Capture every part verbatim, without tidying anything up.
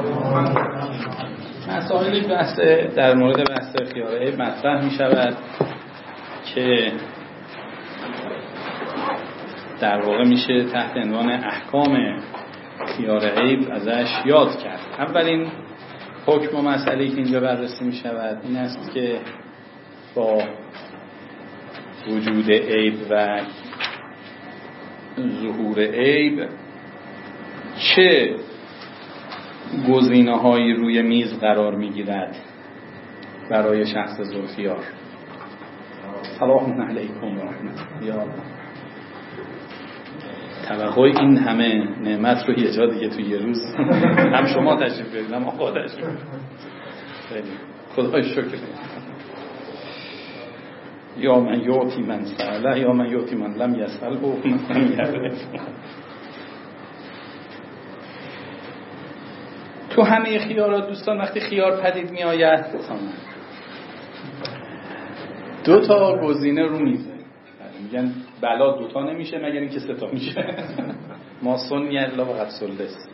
مسائل بحث در مورد بحث خیار عیب مطرح می شود که در واقع میشه تحت عنوان احکام خیار عیب ازش یاد کرد. اولین حکم و مسئله‌ای که اینجا بررسی می شود این است که با وجود عیب و ظهور عیب چه گزینه‌هایی روی میز قرار می‌گیرد برای شخص ذوالخیار. سلام علیکم و رحمت الله. توقع این همه نعمت رو یه جا دیگه توی یه روز هم شما تشریف بیارید هم آقا تشریف بیارید. خدای شکر. یا من یعطی من سأله یا من یعطی من لم یسأله و من لم یعرف. تو همه خیارات دوستان وقتی خیار پدید می آید دو تا گزینه رو میزه، میگن بلا دو تا نمیشه مگر اینکه سه تا میشه. ما سنی الا و قد سلس.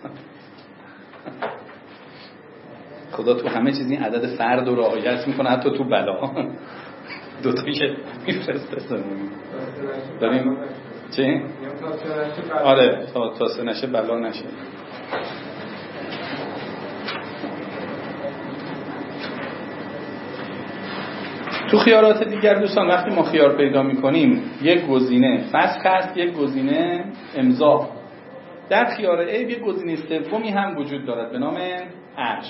خدا تو همه چیز این عدد فرد رو رعایت میکنه، حتی تو بلا دو تا میشه میفرسته. داریم چی؟ آره تا تا سه نشه بلا نشه. تو خیارات دیگر دوستان وقتی ما خیار پیدا میکنیم یک گزینه فسخ هست، یک گزینه امضا. در خیار عیب یک گزینه سومی هم وجود دارد به نام عرش.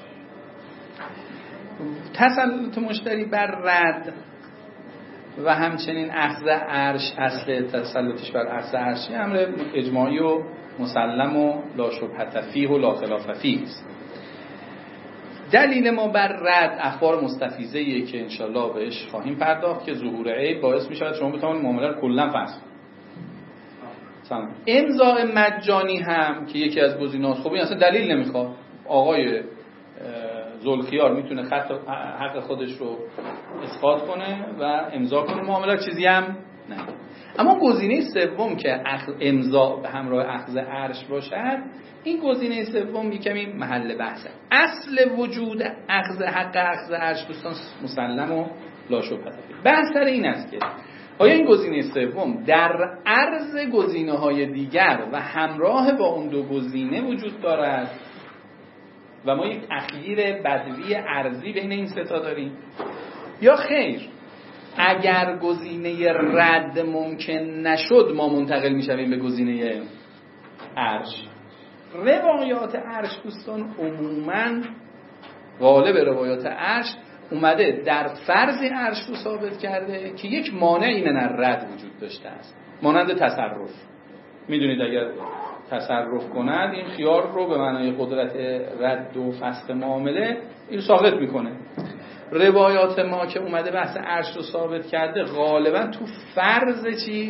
تسلط مشتری بر رد و همچنین اخذ عرش، اصل تسلطش بر اخذ عرشی امر اجماعی و مسلم و لا شبهة فیه و لا خلاف فیه است. دلیل ما بر رد اخبار مستفیضه‌ایه که انشالله بهش خواهیم پرداخت که ظهور عیب باعث میشه شما بتونید معامله رو کلا فسخ کنید. امضاء مجانی هم که یکی از گزینه‌هاست، خب این اصلا دلیل نمیخواد. آقای ذوالخیار میتونه خط حق خودش رو اثبات کنه و امضا کنه، معامله چیزی هم نه. اما گزینه سوم که امضا به همراه اخذ عرش باشد، این گزینه سوم یکمی محل بحثه. اصل وجود اخذ حق اخذ عرش دوستان مسلم و لا شبهة فیه. بحث سر این است که آیا این گزینه سوم در عرض گزینه‌های دیگر و همراه با اون دو گزینه وجود دارد و ما یک تخییر بدوی ارضی بین این سه تا داریم، یا خیر اگر گزینه رد ممکن نشد ما منتقل میشویم به گزینه عرش. روایات عرش دوستان عموماً غالب روایات عرش اومده در فرض عرش رو ثابت کرده که یک مانعی من الرد وجود داشته است، مانند تصرف. میدونید اگر تصرف کند این خیار رو به معنای قدرت رد و فسخ معامله این ساقط میکنه. روایات ما که اومده بحث عرش رو ثابت کرده غالبا تو فرض چی؟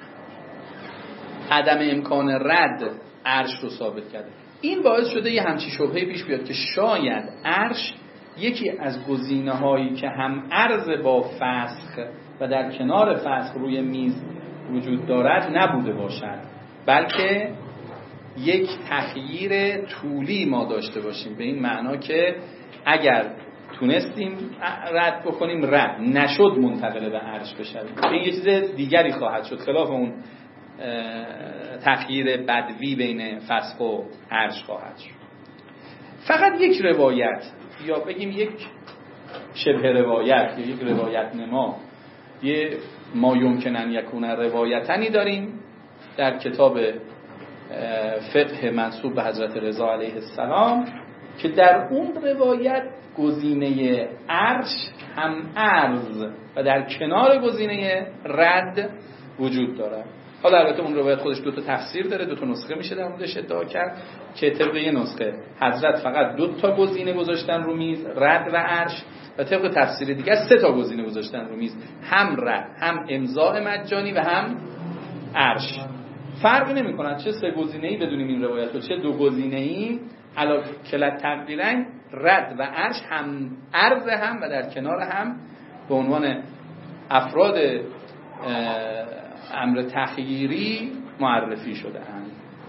عدم امکان رد عرش رو ثابت کرده. این باعث شده یه همچی شبهه پیش بیاد که شاید عرش یکی از گزینه‌هایی که هم عرض با فسخ و در کنار فسخ روی میز وجود دارد نبوده باشد، بلکه یک تخییر طولی ما داشته باشیم، به این معنا که اگر تونستیم رد بکنیم رد نشد منتقل به عرش بشویم. این یه چیز دیگری خواهد شد، خلاف اون تخییر بدوی بین فسخ و عرش خواهد شد. فقط یک روایت یا بگیم یک شبه روایت یا یک روایت نما، یه ما یمکن ان یکون روایتنی داریم در کتاب فقه منسوب به حضرت رضا علیه السلام که در اون روایت گزینه عرش هم عرض و در کنار گزینه رد وجود داره. حالا البته اون روایت خودش دو تا تفسیر داره، دو تا نسخه میشه در موردش ادعا کرد که طبق یه نسخه حضرت فقط دو تا گزینه گذاشتن رو میز، رد و عرش، و طبق تفسیر دیگه سه تا گزینه گذاشتن رو میز، هم رد، هم امضاء مجانی و هم عرش. فرقی نمی‌کنه چه سه گزینه‌ای بدونیم این روایت رو، چه دو گزینه‌ای، علا کلت تقدیرن رد و عرش هم عرض هم و در کنار هم به عنوان افراد امر تخییری معرفی شده اند.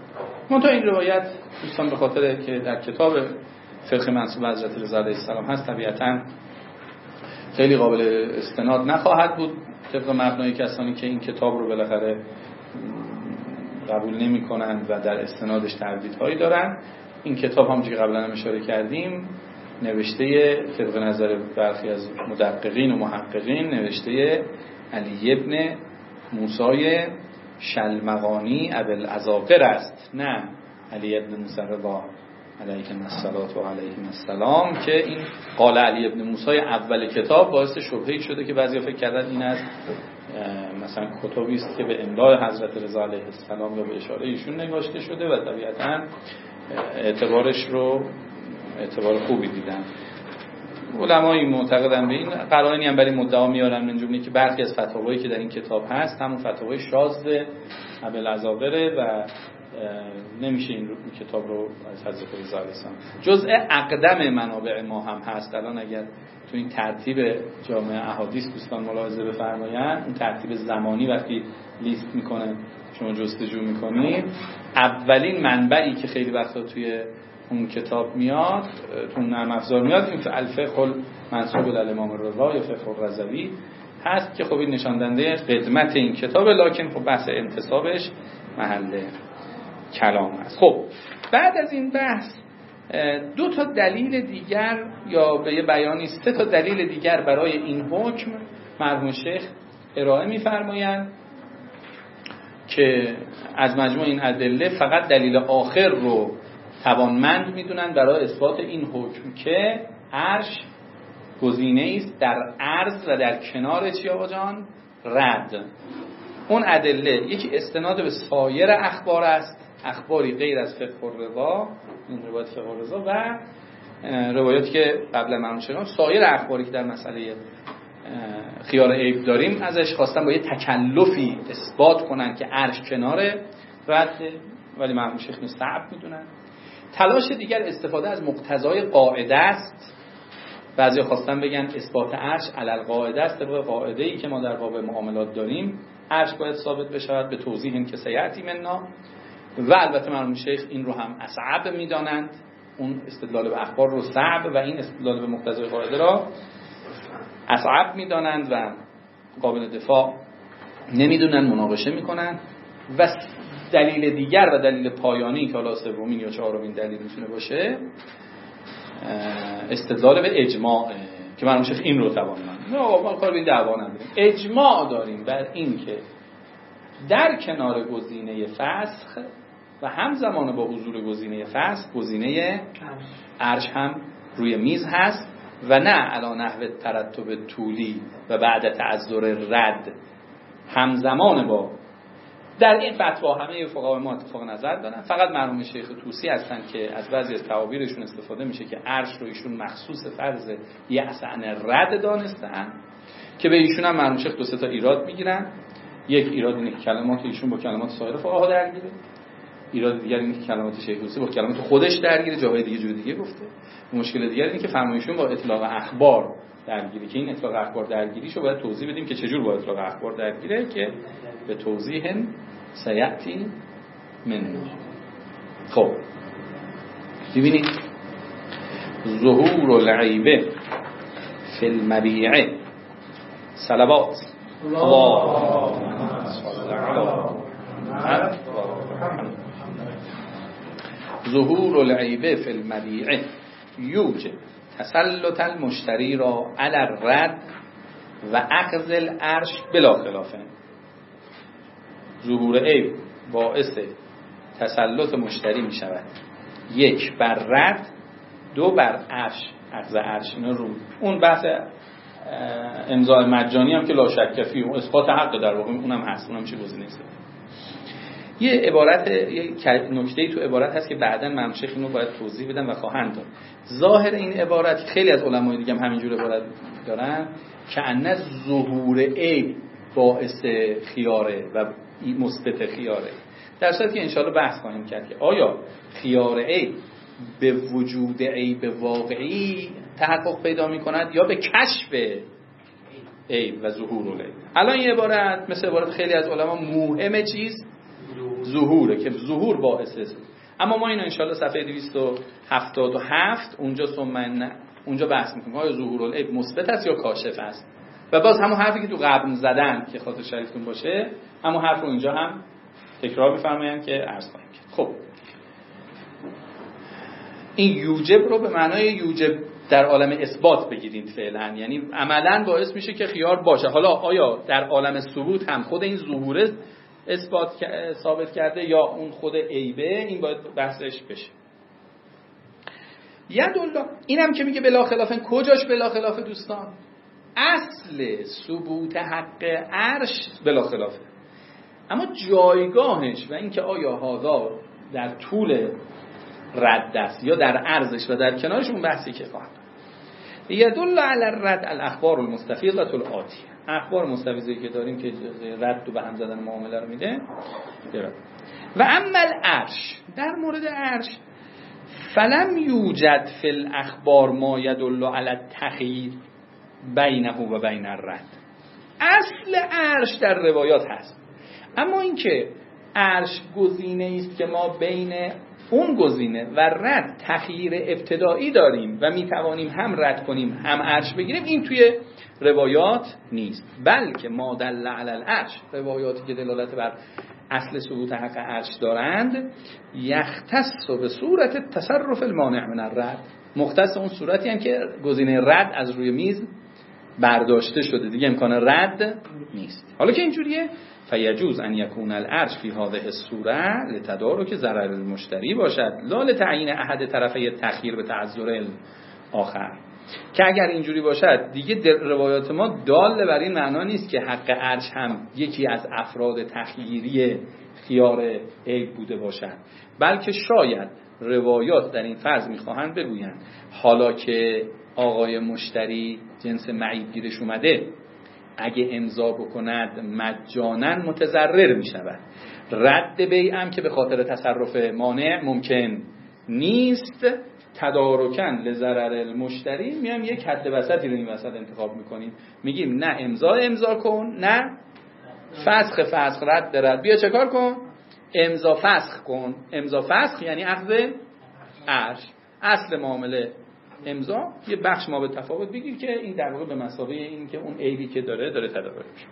منتها این روایت دوستان به خاطر که در کتاب فقه منسوب حضرت رضا علیه السلام هست طبیعتاً خیلی قابل استناد نخواهد بود طبق مبنای کسانی که این کتاب رو بالاخره قبول نمی کنند و در استنادش تردیدهایی دارن. این کتاب همونجوری که قبلا هم اشاره کردیم نوشته طبق نظر برخی از مدققین و محققین نوشته علی ابن موسی شلمغانی ابوالعذاقر است، نه علی ابن موسی رضا علیه الصلاه و علیه السلام که این قال علی ابن موسی اول کتاب باعث شبهه‌ای شده که بعضیا فکر کردن این از مثلا کتابی است که به املای حضرت رضا علیه السلام یا به اشاره ایشون نگاشته شده و طبیعتاً اعتبارش رو اعتبار خوبی دیدن. علمایی معتقدن به این قرائنی هم برای مدعا میارن من جمله که برخی از فتاوایی که در این کتاب هست همون فتاوای شاذ ابوالعذاقر و نمیشه این رو کتاب رو از حضرت رضا علیه السلام جزء اقدم منابع ما هم هست. الان اگر تو این ترتیب جامع احادیث دوستان ملاحظه بفرمایند اون ترتیب زمانی وقتی لیست میکنه شما جستجو میکنید اولین منبعی که خیلی وقتا توی اون کتاب میاد تو نرم افزار میاد این الفقه منسوب الامام الرضا یا فقه الرضوی هست که خب این نشان دهنده قدمت این کتابه، لکن خب بحث انتسابش محل کلام است. خب بعد از این بحث دو تا دلیل دیگر یا به یه بیانی سه تا دلیل دیگر برای این حکم مرحوم شیخ ارائه می‌فرمایند که از مجموع این ادله فقط دلیل آخر رو توانمند میدونن برای اثبات این حکم که عرش گزینه است در عرض و در کنار چی آقا جان؟ رد. اون ادله یکی استناد به سایر اخبار است، اخباری غیر از فقه الرضا، این روایت فقه الرضا و روایاتی که قبلا مرحوم شیخ سایر اخباری که در مسئله خیار عیب داریم ازش خواستن با یه تکلفی اثبات کنن که عرش کنار رد، ولی مرحوم شیخ صعب میدونن. تلاش دیگر استفاده از مقتضای قاعده است. بعضی خواستن بگن اثبات عرش علی القاعده است، طبق قاعده‌ای که ما در باب معاملات داریم عرش باید ثابت بشود به توضیح این که سیأتی منا. و البته مرحوم شیخ این رو هم اصعب میدانند، اون استدلال به اخبار رو صعب و این استدلال به مقتضای قاعده را اصعب میدانند و قابل دفاع نمیدونن، مناقشه میکنن. و دلیل دیگر و دلیل پایانی که حالا سومین یا چهارمین دلیل میتونه باشه استدلال به اجماع که مرحوم شیخ این رو توانمند. نه ما کار به این دعوا نداریم، اجماع داریم بر این که در کنار گزینه فسخ و همزمان با حضور گزینه فسخ گزینه عرش هم روی میز هست و نه علی نحو ترتب طولی و بعد تعذر رد همزمان با. در این فتوا همه فقها ما اتفاق نظر دارن، فقط مرحوم شیخ طوسی هستن که از بعضی از تعابیرشون استفاده میشه که عرش رو ایشون مخصوص فرض یعسن رد دانستن که به ایشون هم مرحوم شیخ دو سه تا ایراد میگیرن. یک ایراد اینه که کلمات ایشون با کلمات سایر فقها درگیره، ایراد دیگر اینه که کلمات شیخ طوسی با کلمات خودش درگیره، جاهای دیگه جور دیگه گفته. مشکل دیگر اینه که فرمایشون با اطلاق اخبار درگیره که این اطلاق اخبار درگیریشو باید توضیح بدیم که چجور با اطلاق اخبار درگیره که به توضیح سیأتی منه. خب ببینید ظهور العیبه فی المبیعه صلوات الله ظهور العیبه فی المبیعه یوجب تسلط المشتری را علی الرد و اخذ العرش بلا خلافه. ظهور عیب باعث تسلط مشتری می شود، یک بر رد، دو بر عرش، اخذ عرش. اینا رو اون بحث امضاء مجانی هم که لا شک فی و اثبات حق در واقع اونم هست، اونم چه گزینه‌ای است. یه عبارت یه نکته‌ای تو عبارت هست که بعداً مرحوم شیخ اینو باید توضیح بدن و خواهند داد. ظاهر این عبارت خیلی از علمای دیگه هم همینجور عبارت دارن که ان ظهور عیب باعث خیاره و مثبت خیاره، در صورتی که انشاءالله بحث خواهیم کرد که آیا خیار عیب به وجود عیب واقعی تحقق پیدا می کند یا به کشف عیب و ظهور عیب. الان این عبارت مثل عبارت خیلی از علما موهم چیز ظهوره که ظهور باعث است. اما ما اینو انشالله صفحه دویست و هفتاد و هفت اونجا ثم اونجا بحث میکنیم آیا ظهور العیب مثبت است یا کاشف است. و باز همون حرفی که تو قبل زدن که خاطر شریفتون باشه، همون حرف رو اینجا هم تکرار می‌فرمایند که عرض کنیم. خب این یوجب رو به معنای یوجب در عالم اثبات بگیرید فعلا، یعنی عملاً باعث میشه که خیار باشه. حالا آیا در عالم ثبوت هم خود این ظهور اثبات ثابت کرده یا اون خود عیبه، این باید بحثش بشه. یدالله اینم که میگه بلا خلافن، کجاش بلا خلاف دوستان؟ اصل ثبوت حق عرش بلا خلافه، اما جایگاهش و اینکه آیا هذا در طول رد است یا در عرضش و در کنارش، اون بحثی که خواهم. یدل علی الرد الاخبار المستفیضه الاتیه، اخبار مستفیضی که داریم که رد و به هم زدن معامله رو میده. و اما العرش، در مورد عرش فلم یوجد فی الاخبار ما یدل علی التخییر بینه و بین الرد. اصل عرش در روایات هست، اما اینکه عرش گزینه است که ما بین اون گزینه و رد تخییر ابتدایی داریم و میتوانیم هم رد کنیم هم عرش بگیریم، این توی روایات نیست. بلکه ما دل علی العرش، روایاتی که دلالت بر اصل ثبوت حق عرش دارند، یختص به صورت تصرف المانع من الرد، مختص اون صورتی هم که گزینه رد از روی میز برداشته شده، دیگه امکان رد نیست. حالا که اینجوریه، فیجوز ان یکون العرش فی هذه الصوره لتدارک ضرر المشتری باشد لا لتعیین احد طرفی تأخیر به تعذر آخر. که اگر اینجوری باشد دیگه روایات ما دال بر این معنا نیست که حق عرش هم یکی از افراد تخییری خیار عیب بوده باشد، بلکه شاید روایات در این فرض میخواهند بگویند حالا که آقای مشتری جنس معیب گیرش اومده، اگه امضا بکند مجانا متضرر می شود. رد بیعم که به خاطر تصرف مانع ممکن نیست، تدارکن لضرر المشتری، میام یک حد وسطی رو این وسط انتخاب میکنیم، میگیم نه امضا امضا کن، نه فسخ فسخ، رد رد، بیا چه کار کن؟ امضا فسخ کن. امضا فسخ یعنی اخذ عرش. اصل معامله امضا، یه بخش ما به تفاوت بگیر که این در واقع به مثابه این که اون عیبی که داره داره تدارک میشه،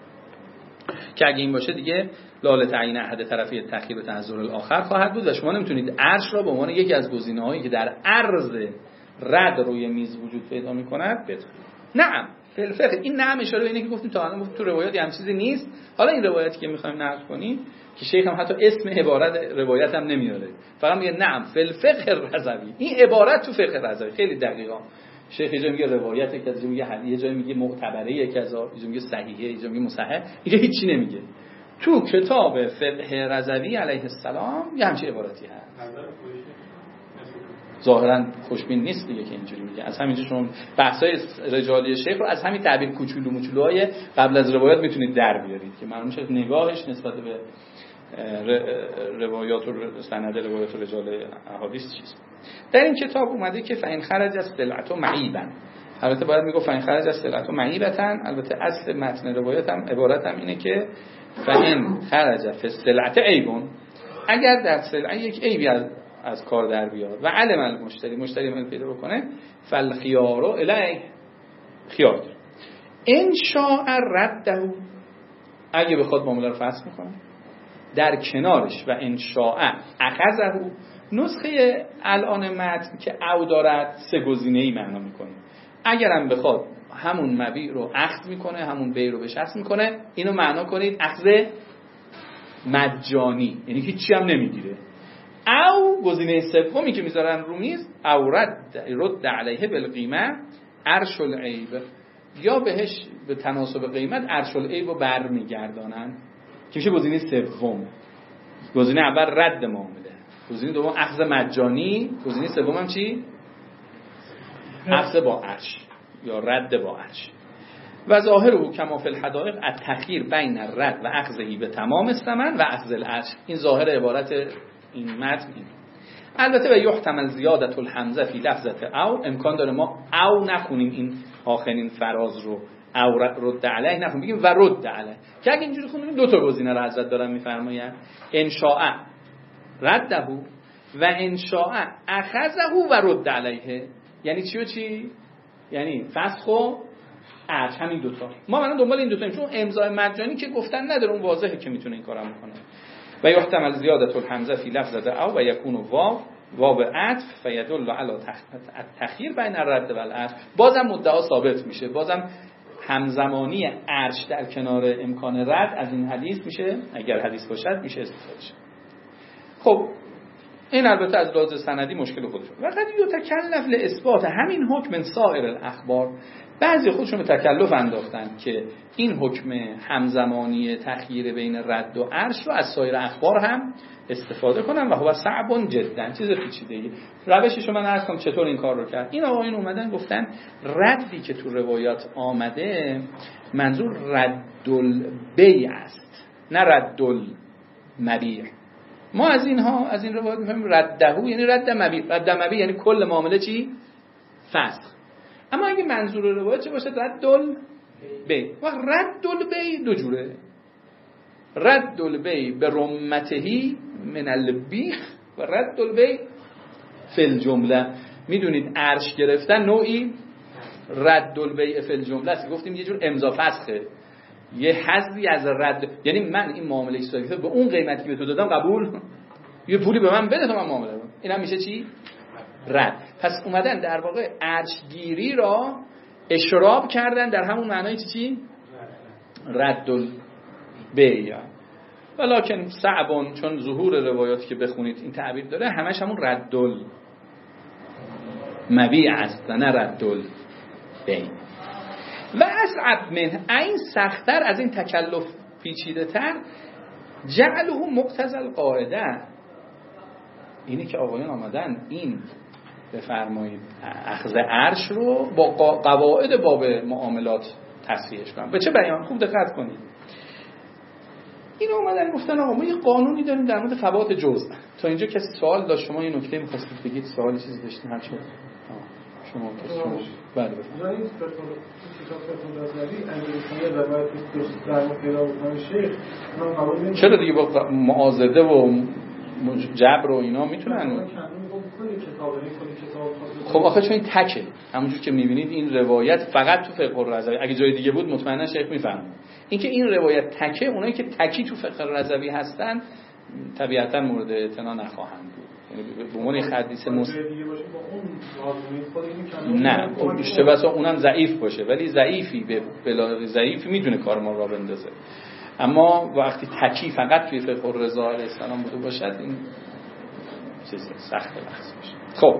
که اگه این باشه دیگه لال تعیین احد طرفی تأخیر و تعذر الاخر خواهد بود و شما نمیتونید عرش را به عنوان یکی از گزینه‌هایی که در عرض رد روی میز وجود پیدا می‌کند بدونید. نعم فلفقه، این نعم اشاره به اینه که گفتیم تا الان گفتیم تو روایات هم چیزی نیست. حالا این روایتی که می‌خوایم نقل کنیم که شیخ هم حتی اسم عبارت روایت هم نمیاره، فقط میگه نعم فلفقه رضوی. این عبارت تو فقه رضوی خیلی دقیقا شیخ یه جایی میگه روایت، یک جایی میگه حدیث، یه جایی میگه معتبره، یک از یه جایی میگه صحیحه، یه جایی میگه مصحح، اینجا هیچی نمیگه. تو کتاب فقه رضوی علیه السلام یه همچین عبارتی هست. ظاهرا خوشبین نیست دیگه که اینجوری میگه. از همینجا شما بحث‌های رجالی شیخ رو از همین تعبیر کوچولو موچولوهای قبل از روایات میتونید در بیارید که معلوم شه نگاهش نسبت به روایات و سند روایات و رجال احادیث چیست. در این کتاب اومده که فإن خرج از سلعت و معیبا، البته باید میگه فإن خرج از سلعت و معیبتن، البته اصل متن روایت هم عبارت هم اینه که فإن خرج فی السلعت عیبون، اگر در سلعه یک عیبی از, از کار در بیاد و علم المشتری، مشتری من پیدا بکنه، فالخيار الیه، خیار داره. ان شاء رده، اگه بخواد معامله رو فسخ میکنه، در کنارش و ان شاء اخذه. نسخه الان متن که او دارد سه گزینه‌ای معنا میکنه. اگرم بخواد همون مبیع رو اخذ میکنه، همون بیع رو به شخص میکنه، اینو معنا کنید اخذ مجانی، یعنی هیچی هم نمیگیره. او گزینه سومی که میذارن رو میز، او رد رد علیه بالقیمه عرش العیب، یا بهش به تناسب قیمت عرش العیب رو برمیگردانن که میشه گزینه سوم. گزینه اول رد معامله، گزینه دوم اخذ مجانی، گزینه سوم هم چی؟ اخذ با عرش یا رد با عرش. و ظاهره کما فی الحدائق التخییر بین الرد و اخذه به تمام الثمن و اخذ العرش. این ظاهر عبارت این متن این. البته و یحتمل زیادت الحمزه فی لفظه او، امکان داره ما او نخونیم این آخرین فراز رو او رد علیه نخون بگیم و رد علیه، که اگه اینجوری خوندیم دو تا گزینه رو حضرت دارن میفرمایند، ان شاء رده و ان شاء اخذه و رد علیه. یعنی چی و چی؟ یعنی فسخ و عرش، همین دوتا. ما الان دنبال این دوتا، چون امضای مجانی که گفتن نداره، اون واضحه که میتونه این کارو بکنه. و یحتمل زیادت الحمزه فی لفظ او و یکون واو واو عطف فیدل علی التخییر بین الرد و العرش. بازم مدعا ثابت میشه، بازم همزمانی عرش در کنار امکان رد از این حدیث میشه، اگر حدیث باشد میشه استفاده شه. خب این البته از لحاظ سندی مشکل خودشه. و قد یتکلف لاثبات همین حکم من سایر الاخبار، بعضی خودشون به تکلف انداختن که این حکم همزمانی تخییر بین رد و عرش رو از سایر اخبار هم استفاده کنن و هو صعب جدا، چیز پیچیده‌ای. روشش رو من عرض کنم چطور این کار رو کرد. این آقایون اومدن گفتن ردی که تو روایات آمده منظور ردالبیع است، نه ردالمبیع. ما از اینها از این روایات می‌فهمیم ردهو یعنی رد مبیع، رد مبیع یعنی کل معامله چی؟ فسخ. اما اگه منظور روایت چه باشه؟ ردالبیع. و ردالبیع دو جوره، ردالبیع به رمتهی من البیخ و ردالبیع فی الجمله. میدونید عرش گرفتن نوعی ردالبیع فی الجمله است، گفتیم یه جور امضا فسخه، یه حظی از رد، یعنی من این معامله ایستادگی به اون قیمتی که به تو دادم قبول، یه پولی به من بده تا من معامله کنم. اینم میشه چی؟ رد. پس اومدن در واقع عرشگیری را اشراب کردن در همون معنای چی؟ ردالبیع. ولکن صعبان، چون ظهور روایاتی که بخونید این تعبیر داره همش همون ردالمبیع است نه ردالبیع. و اصعب من این سخت‌تر از این تکلف پیچیده تر جعله مقتضی القاعده، اینی که آقایان آمدن این بفرمایید اخذ عرش رو با قواعد باب معاملات تصحیحش کنن. به چه بیان؟ خوب دقت کنید. این اومدن گفتن آقا ما یه قانونی داریم در مورد فوات جزء. تا اینجا کسی سوال داشت؟ شما یه نکته می‌خواستید بگید، سوالی چیزی داشتین؟ هر چی شما شما بله بله این کتاب فتح رضوی انگلیسی روایت در مقابل اون شیخ اونم قبول نمی‌کنه. چرا دیگه با معاضده و جبر و اینا میتونن؟ خب آخه چون این تکه، همونجور که میبینید این روایت فقط تو فقه الرضوی، اگه جای دیگه بود مطمئنا شیخ میفهمه. این که این روایت تکه، اونایی که تکی تو فقه الرضوی هستن طبیعتا مورد اعتنا نخواهند بود. یعنی به عنوان حدیث مس نه خب بیشتر بسا اونم ضعیف باشه، ولی ضعیفی به بلا ضعیفی میدونه کار ما را بندازه. اما وقتی تکی فقط توی فقه الرضا علیه السلام بوده باشد این چیز سخت بحث میشه. خب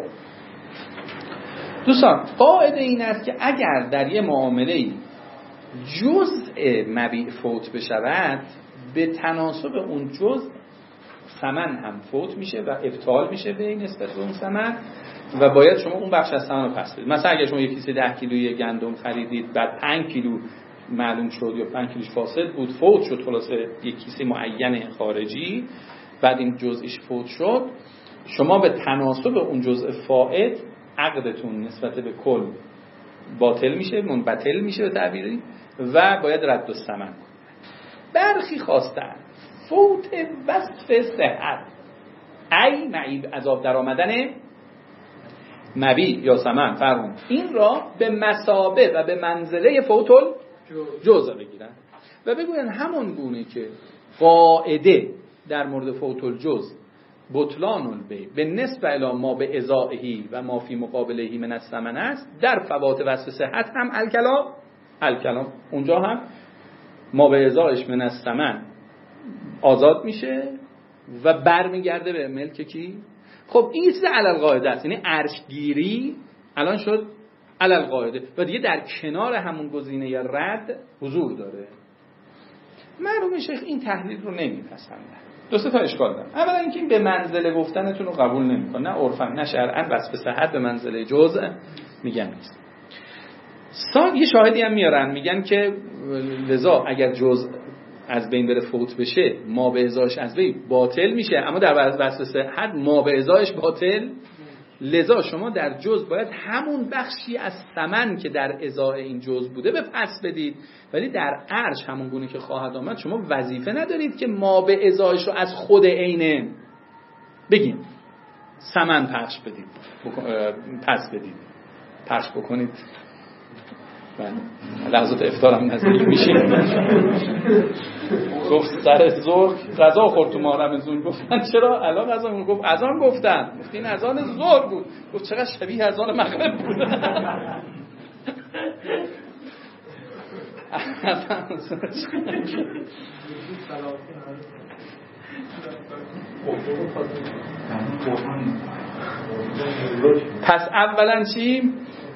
دوستان قاعده این است که اگر در یه معامله جزء مبیع فوت بشود، به تناسب اون جزء ثمن هم فوت میشه و ابطال میشه به نسبت به اون ثمن و باید شما اون بخش از ثمن رو پس بدید. مثلا اگه شما یک کیسه ده کیلویی گندم خریدید، بعد پنج کیلو معلوم شد یا پنج کیلوش فاسد بود، فوت شد، خلاصه یک کیسه معین خارجی، بعد این جزئیش فوت شد، شما به تناسب اون جزء فائت عقدتون نسبت به کل باطل میشه، منبطل میشه به تعبیری، و باید رد الثمن کنید. برخی خواستن فوت وصف صحت ای معیب عذاب در آمدن مبیع یا ثمن فرمون، این را به مثابه و به منزله فوتل جزء بگیرن و بگوین همون گونه که قاعده در مورد فوتل جزء بطلان البیع به نسبت الی ما به ازائهی و ما فی مقابلهی من الثمن است، در فوات وصف صحت هم الکلام الکلام اونجا هم ما به ازائش من الثمن آزاد میشه و برمیگرده به ملک کی؟ خب این چیز علل قاعده است، یعنی عرشگیری الان شد علل قاعده و دیگه در کنار همون گزینه رد حضور داره. معلومه شیخ این تحلیل رو نمیپسنده. دو سه تا اشکال داره. اولا اینکه این به منزله گفتنتون رو قبول نمیکنه، نه عرفا نه شرعا، بس به صحت به منزله جزء میگن نیست. سا یه شاهدی هم میارن میگن که لذا اگر جزء از بین بره فوت بشه ما به ازاش از بین باطل میشه، اما در وصف صحت ما به ازاش باطل لذا شما در جز باید همون بخشی از ثمن که در ازای این جز بوده به پس بدید، ولی در ارج همون گونه که خواهد آمد شما وظیفه ندارید که ما به ازایش رو از خود عینه بگیم ثمن پخش بدید پس بدید پخش بکنید. لحظات افطار هم نزدیک میشه. گفت سر ظهر غذا خورد تو ماه رمضان. گفتن چرا الان غذا می‌خوری؟ گفت اذان گفتن. گفت این اذان ظهر بود. گفت چقدر شبیه اذان مغرب بود. پس اولا چی؟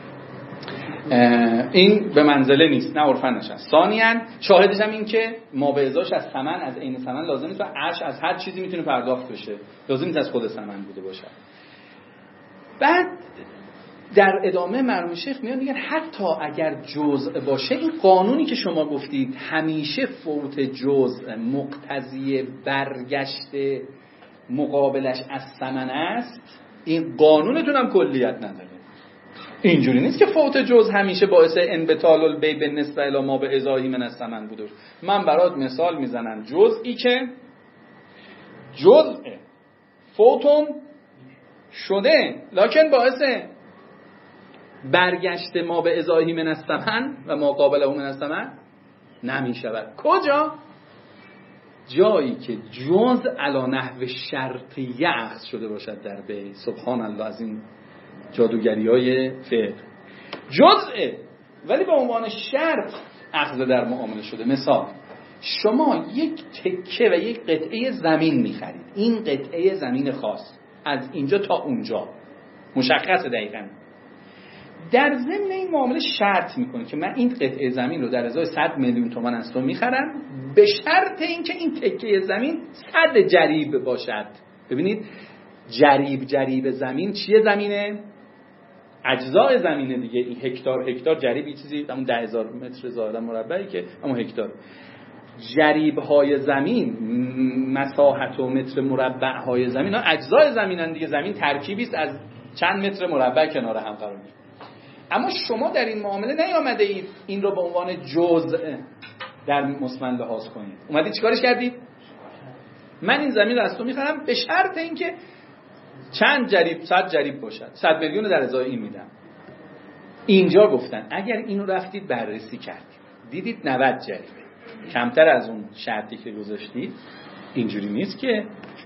این به منزله نیست، نه عرفا نشست. ثانیاً شاهدش هم این که ما به ازاش از ثمن از عین ثمن لازم نیست و عرش از هر چیزی میتونه پرداخت بشه، لازم نیست از خود ثمن بوده باشه. بعد در ادامه مرحوم شیخ میان میگن حتی اگر جزء باشه، این قانونی که شما گفتید همیشه فوت جزء مقتضی برگشت مقابلش از ثمن است، این قانونتون هم کلیت نداره. اینجوری نیست که فوت جزء همیشه باعث انبطال البیع بالنسبه الی ما به ازاحی من الثمن بوده. من برات مثال میزنم، جزئی که جزء فوتم شده لکن باعث برگشت ما به ازاحی من الثمن و ما قابله من الثمن نمیشود. کجا؟ جایی که جزء علی نحو شرطیه اخذ شده باشد در بیع. سبحان الله از این جادوگری‌های فقه. جزء ولی به عنوان شرط اخذ در معامله شده. مثال شما یک تکه و یک قطعه زمین می‌خرید، این قطعه زمین خاص از اینجا تا اونجا مشخص دقیقاً، در ضمن این معامله شرط میکنه که من این قطعه زمین رو در ازای صد میلیون تومان از تو میخرم به شرط اینکه این تکه زمین صد جریب باشد. ببینید جریب جریب زمین چیه؟ زمینه اجزای زمینه دیگه. این هکتار هکتار جریب یه چیزی همون ده هزار متر زائد مربعی که همون هکتار. جریب های زمین مساحت و متر مربع های زمین ها اجزای زمینن دیگه. زمین ترکیبی است از چند متر مربع کنار هم قرار میگیره. اما شما در این معامله نیامده اید این رو به عنوان جزء در مسمن لحاظ کنید. اومدید چیکارش کردید؟ من این زمین رو از تو میخرم به شرط اینکه چند جریب، صد جریب باشد، صد میلیون در ازای این میدم. اینجا گفتن اگر اینو رفتید بررسی کردید دیدید نود جریبه، کمتر از اون شرطی که گذاشتید، اینجوری نیست که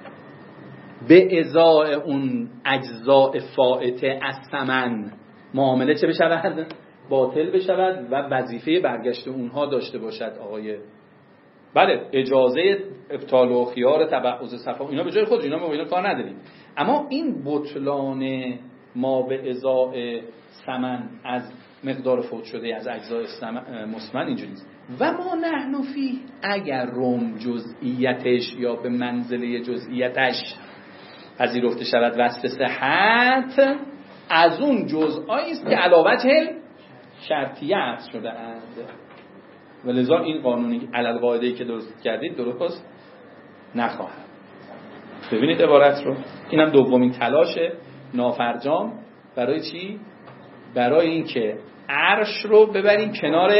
به ازای اون اجزاء فائته از ثمن معامله چه بشود؟ باطل بشود و وظیفه برگشت اونها داشته باشد آقای بله اجازه ابطال و خیار تبعض صفا اینا به جای خود، اینا ما اینا کار نداریم. اما این بطلان ما به ازای ثمن از مقدار فوت شده از اجزای مسمن اینجوری است. و ما نحن فی اگر روم جزئیتش یا به منزله جزئیتش پذیرفته شود وصف صحت، از اون جزئی است که علاوه شرطیه است شده اند. ولذا این قانونی علل قاعده‌ای که درست کردید درست نخواهد. ببینید عبارت رو، اینم دومین تلاش نافرجام برای چی؟ برای اینکه عرش رو ببریم کنار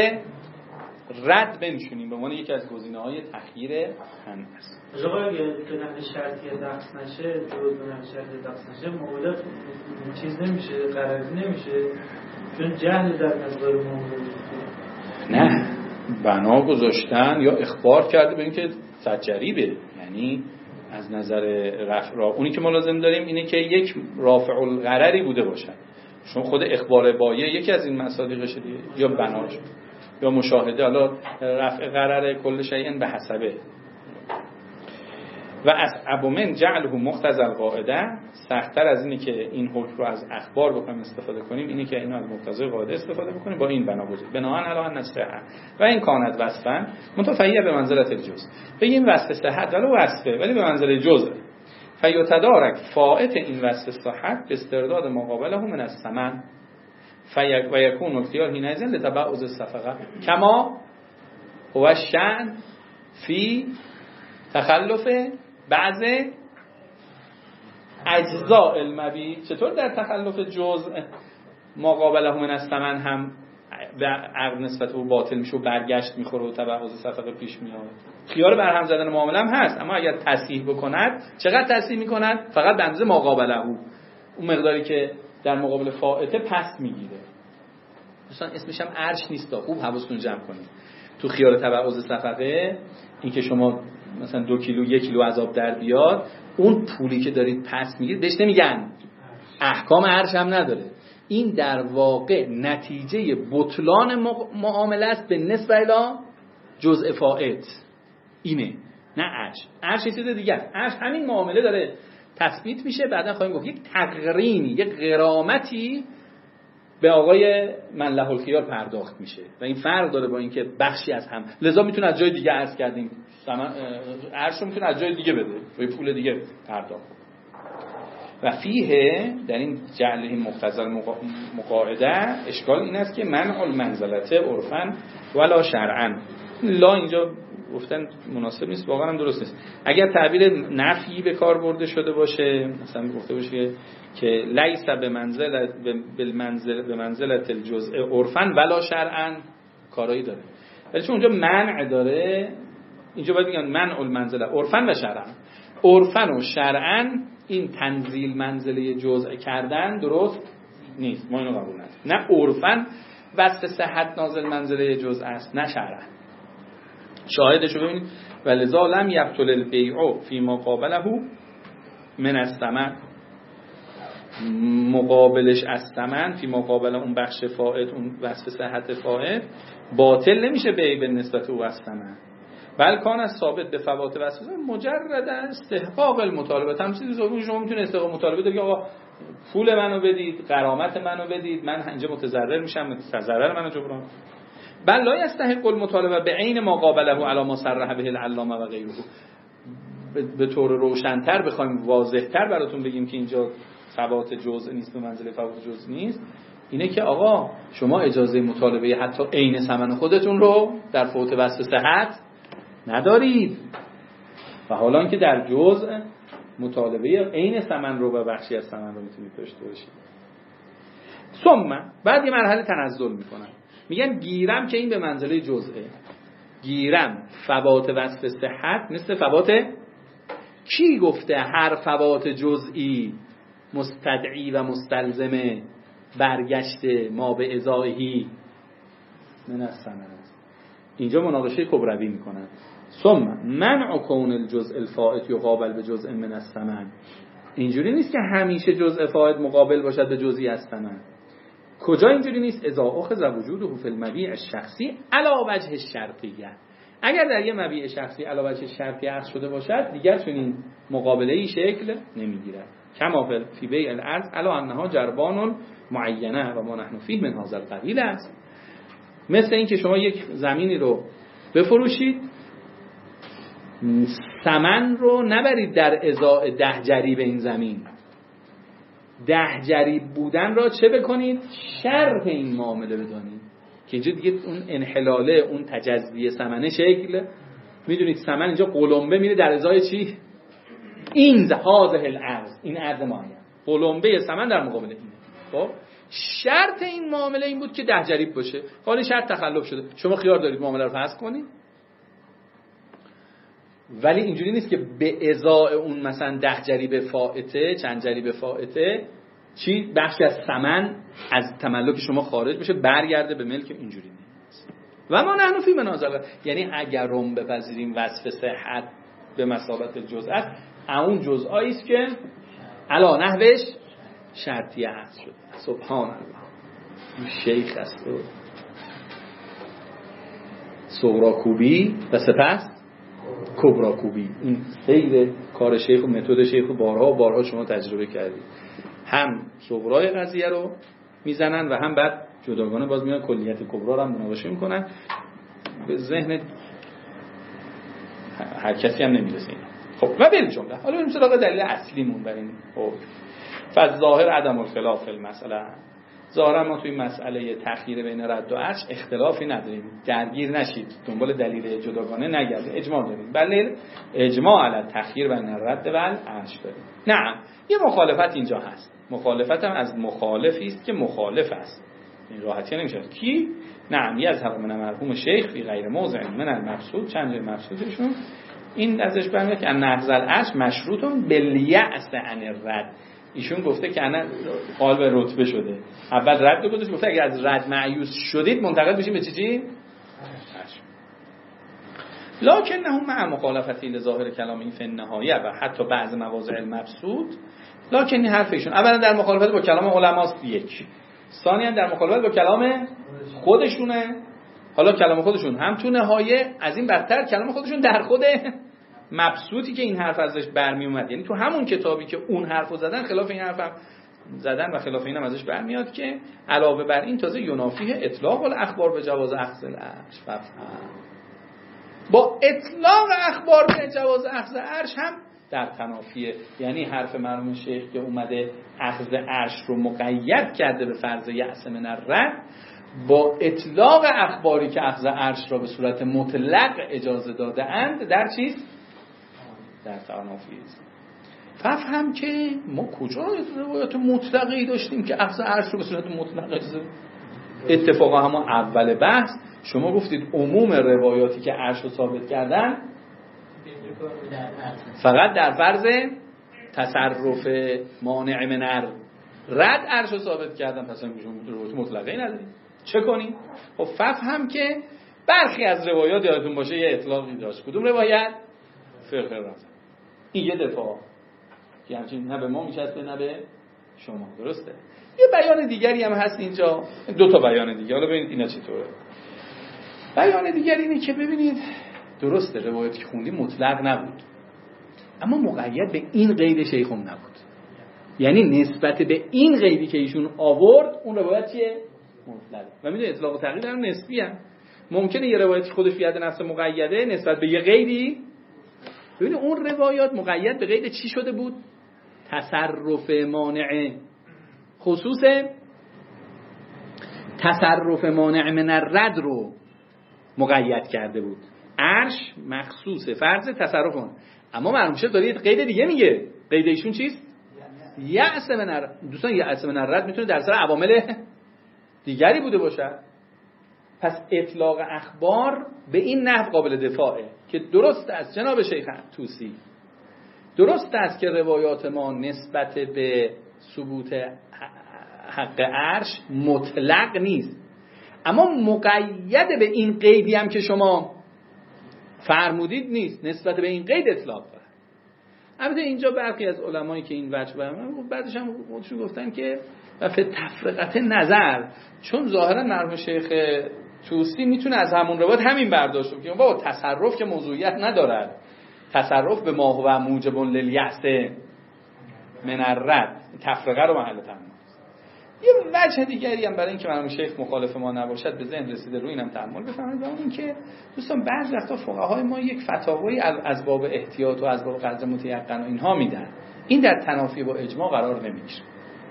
رد بنشونیم به عنوان یکی از گزینه‌های تخییر هم است. آقا اگه به نحو شرطی دست نشه، جز به نحو شرطی دست نشه، معامله چیز نمیشه، قراردی نمیشه، چون جهل در نظر معامله. نه، بنا گذاشتن یا اخبار کرده به اینکه صد جریبه، یعنی از نظر رفع را اونی که ما لازم داریم اینه که یک رافع الغرری بوده باشد. چون خود اخبار بایع یکی از این مصادیقشه دیگه، یا بناش یا مشاهده، حالا رفع غرر کل شیء به حسبه. و از ابومن جعله مقتضى القاعده، سخت‌تر از اینه که این حکم رو از اخبار بکنیم استفاده کنیم، اینه که اینو از مقتضای قاعده استفاده بکنیم با این بنا بوده بناهن علی ان صحت و این کانت وصفا متفیه به منزله الجزء. بگیم وصف صحت ولو وصفه ولی به منزله جزء، فیتدارک فائت این وصف صحت به استرداد مقابله من الثمن و یکون اختیار حینئذ لتبعض الصفقه کما هو الشأن فی تخلف بعض اجزاء المبیع چطور در تخلف جزء ما قابله من الثمن هم به عقد نسبت او باطل میشه و برگشت میخوره و تبعض صفقه پیش میاد. خیار برهم زدن معامله هم هست، اما اگر تصحیح بکند چقدر تصحیح میکند؟ فقط به اندازه ما قابله او، اون مقداری که در مقابل فائته پست میگیره. مثلا اسمش هم ارش نیست، خوب حواستون جمع کنید. تو خیار تبعض صفقه این که شما مثلا دو کیلو یک کیلو عذاب در بیاد، اون پولی که دارید پس میگید بهش نمیگن احکام ارش هم نداره. این در واقع نتیجه بطلان معامله است به نسبت الی جزء فائت. اینه، نه ارش. ارش چیز دیگه است. ارش همین معامله داره تثبیت میشه، بعدا خواهیم گفت یک تقرینی، یک غرامتی به آقای من له الخیار پرداخت میشه و این فرق داره با اینکه بخشی از هم. لذا میتونه از جای دیگه عرض کردیم ارش رو میتونه از جای دیگه بده و پول دیگه پرداخت. و فیه در این جعله مقتضی مقاعده اشکال این است که منع المنزلته عرفاً ولا شرعاً. لا اینجا گفتن مناسب نیست، واقعا هم درست نیست. اگر تعبیر نفی به کار برده شده باشه، مثلا گفته باشه که لیس به منزلت به منزل به منزلت الجزء عرفاً ولا شرعاً، کارایی داره. ولی چون اونجا منع داره، اینجا باید بگن منع المنزله عرفاً و شرعاً. عرفاً و شرعاً این تنزیل منزله جزء کردن درست نیست، ما اینو قبول نداریم. نه عرفاً وصف صحت نازل منزله جزء است، نه شرعاً. شاهدشو ببینید ولذا لم یبطل البیع فی ما قابله من الثمن، مقابلش از ثمن فی مقابل اون بخش فائت، اون وصف صحت فائت باطل نمیشه بیع به نسبت او از ثمن، بل کان از ثابت به فوات وصف مجرد استحقاق المطالبه. هم چیزی زوجی شما میتونه استحقاق مطالبه بگید آقا پول منو بدید، غرامت منو بدید، من اینجا متضرر میشم، ضرر منو جبران. بل لا یستحق المطالبه به عین ما قابله علی ما صرح به العلامه و غیره. به طور روشن‌تر بخوایم واضح‌تر براتون بگیم که اینجا فوات جزء نیست، به منزله فوات جزء نیست، اینه که آقا شما اجازه مطالبه حتی عین ثمن خودتون رو در فوت وصف صحت ندارید، و حالا که در جزء مطالبه عین ثمن رو و بخشی از ثمن رو میتونید داشته باشید. ثم بعد یه مرحله تنزل میکنن، میگن گیرم که این به منزله جزئه، گیرم فوات وصف صحت مثل فوات کی گفته هر فوات جزئی مستدعی و مستلزمه برگشت ما به ازائهی من الثمن است. اینجا مناقشه کبروی میکنن. ثم منع کون الجزء الفائت یقابل به جزء من الثمن، اینجوری نیست که همیشه جزء فائت مقابل باشد به جزئی از ثمن. کجا اینجوری نیست؟ اذا اخذ وجوده فی المبیع الشخصی علی وجه الشرطیه، اگر در یه مبیع شخصی علی وجه شرطی عقد شده باشد دیگر چنین مقابله ای شکل نمیگیرد. کما فی بیع الارض علی انها جربان معینه و ما نحن فیه من هذا القبیل است. مثل این که شما یک زمینی رو بفروشید، ثمن رو نبرید در ازای ده جریب این زمین، ده جریب بودن را چه بکنید؟ شرط این معامله بدانید که اینجا دیگه اون انحلاله، اون تجزیه ثمنه شکل میدونید. ثمن اینجا قلمبه میره در ازای چی؟ این هذه الارض، این ارض معین، قلمبه ثمن در مقابل اینه. خب شرط این معامله این بود که ده جریب باشه. حالا شرط تخلف شده، شما خیار دارید معامله رو فسخ کنید، ولی اینجوری نیست که به ازای اون مثلا ده جریب فائته، چند جریب فائته چی بخشی از ثمن از تملک شما خارج بشه برگرده به ملک، اینجوری نیست. و ما نحن فی منازل، یعنی اگر روم بپذیریم وصف صحت به مثابت جزء است، اون جزئی است که علا نحوش شرطیه هست شد. سبحان الله، این شیخ است و صغرا کوبی و سپس کبرا کوبی. این خیلی کار شیخ و متد شیخ و بارها و بارها شما تجربه کردید. هم صغرای قضیه رو میزنن و هم بعد جداگانه باز میان کلیت کبرا رو هم مناقشه میکنن. به ذهن هر کسی هم نمیرسه اینا. خب و بریم جمله. حالا بریم سراغ دلیل اصلیمون بر این. خب فالظاهر عدم الخلاف المسئله، ظاهرا ما توی مسئله تأخیر بین رد و عرش اختلافی نداریم، درگیر نشید، دنبال دلیل جداگانه نگردید، اجماع داریم. بله اجماع علی تأخیر بین رد و عرش داریم. نه یه مخالفت اینجا هست، مخالفت هم از مخالفی است که مخالف است، این راحتی نمیشه. کی؟ نعم یذهب من مرحوم شیخ فی غیر موضع من المقصود، چند جای مقصودشون این ازش برمیاد که ان نقض العرش مشروطون بالیأس عن الرد. ایشون گفته که انا قال به رتبه شده، اول رد گذاشت، گفته اگه از رد مایوس شدید منتقل بشیم به چی چی؟ لکنهم مع مخالفتی لظاهر کلام این فی النهایه و حتی بعض مواضع المبسوط، لکن این حرف ایشون اولا در مخالفت با کلام علماست، یک ثانیا در مخالفت با کلام خودشونه. حالا کلام خودشون هم تو نهایه، از این بدتر کلام خودشون در خود مبسوطی که این حرف ازش برمی اومد، یعنی تو همون کتابی که اون حرفو زدن خلاف این حرفم زدن و خلاف اینم ازش برمیاد که علاوه بر این تازه ینافیه اطلاق الاخبار به جواز اخذ العرش. با اطلاق اخبار به جواز اخذ عرش هم در تنافیه، یعنی حرف مرحوم شیخ که اومده اخذ عرش رو مقید کرده به فرض یأس من الرد، با اطلاق اخباری که اخذ عرش را به صورت مطلق اجازه داده اند در چیز؟ در تنافی است. فهم که ما کجا روایات مطلقی داشتیم که اخذ عرش رو به صورت مطلق اجازه؟ اتفاقا همون اول بحث شما گفتید عموم روایاتی که عرش رو ثابت کردن فقط در فرض تصرف مانع من رد عرش رو ثابت کردن، پس روایات مطلقی نداریم. چه کنیم؟ خب فهم که برخی از روایات یادتون باشه یه اطلاقی داشت. کدوم روایت؟ فقه رازم. این یه دفاع که همچنین نه به ما میچسبه نه به شما، درسته؟ یه بیان دیگری هم هست اینجا، دو تا بیان دیگه، حالا ببینید اینا چطوره. بیان دیگر اینه که ببینید درسته روایتی که خوندیم مطلق نبود، اما مقید به این قید شیخون نبود، یعنی نسبت به این قیدی که ایشون آورد اون روایت چیه؟ مطلق. و میدونید اطلاق و تقیید هم نسبی هم. ممکنه یه روایتی خودش بیاد نفس مقیده نسبت به یه قیدی، ببینید اون روایات مقید به قید چی شده بود؟ تصرف مانع، خصوص تصرف مانع من الرد رو مقید کرده بود. عرش مخصوص فرض تصرف اون، اما معلوم شد داره یه قید دیگه میگه. قید ایشون چیست؟ یأس من الرد. دوستان یأس من الرد میتونه در سر عوامل دیگری بوده باشه. پس اطلاق اخبار به این نحو قابل دفاعه که درست است جناب شیخ طوسی، درست است که روایات ما نسبت به ثبوت حق عرش مطلق نیست، اما مقید به این قیدی هم که شما فرمودید نیست، نسبت به این قید اطلاق داره. البته اینجا برخی از علمایی که این وجه برمون بعدش هم خودشون گفتن که و فی تفرقت نظر، چون ظاهرا مرحوم شیخ طوسی میتونه از همون روایت همین برداشت کنه که بابا تصرف که موضوعیت ندارد، تصرف به ما هو موجب للیأس من الرد، تفرقه رو محل تمام. یه وجه دیگری هم برای اینکه مرحوم شیخ مخالف ما نباشد به ذهن رسیده، رو اینم تأمل بفرمایید. اون که دوستان بعضی وقتا فقهای ما یک فتاوی از باب احتیاط و از باب قدر متیقن و اینها میدن، این در تنافی با اجماع قرار نمیگیره.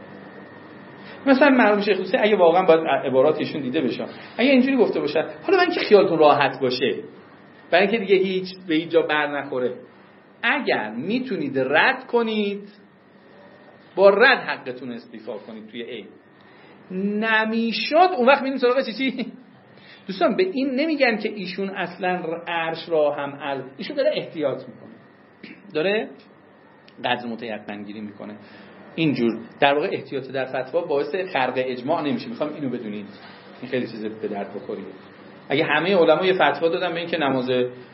مثلا مرحوم شیخ طوسی اگه واقعا باید عبارات ایشون دیده بشه، اگه اینجوری گفته باشه حالا من که خیالتون راحت باشه، برای اینکه دیگه هیچ به هیچ جا بر نخوره، اگر میتونید رد کنید با رد حقتون استیفا کنید توی عین، نمیشد اون وقت میریم سراغ چی چی؟ دوستان به این نمیگن که ایشون اصلا عرش را هم ال... ایشون داره احتیاط میکنه، داره قدر متیقن گیری میکنه. اینجور در واقع احتیاط در فتوا باعث خرق اجماع نمیشه. میخوام اینو بدونید، این خیلی چیز به درد بخوریه. اگه همه علما یه فتوا دادن به این که نماز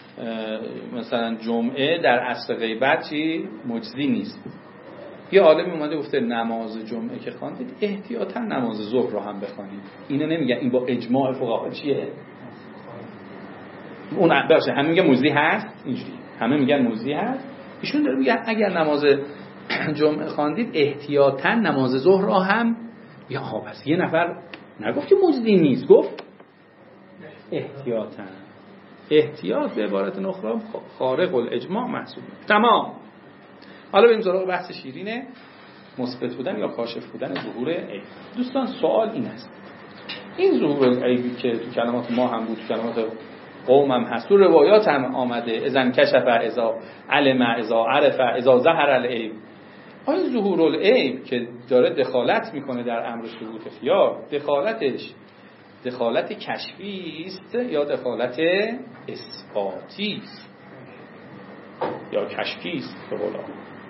مثلا جمعه در عصر غیبت چی مجزی نیست، یه عالمی اومده گفته نماز جمعه که خواندید احتیاطاً نماز ظهر رو هم بخوانید، اینو نمیگن این با اجماع فقها چیه، اون باشه همه میگن مجزی هست، اینجوری همه میگن مجزی هست، ایشون داره میگه اگر نماز جمعه خواندید احتیاطاً نماز ظهر را هم، یا ها بس یه نفر نگفت که مجزی نیست، گفت احتیاطاً. احتیاط به عبارت اخرى خارق الاجماع محسوب. تمام. حالا بریم سراغ بحث شیرینه. مثبت بودن یا کاشف بودن ظهور عیب. دوستان سوال این است، این ظهور عیبی که تو کلمات ما هم بود، تو کلمات قوم هم هست، تو روایات هم آمده، اذن کشف، اذا علم، اذا عرف، اذا ظهر العیب، آیا ظهور العیب که داره دخالت میکنه در امر ثبوت خیار، دخالتش دخالت کشفی است یا دخالت اثباتی است یا کشفی است؟ به قول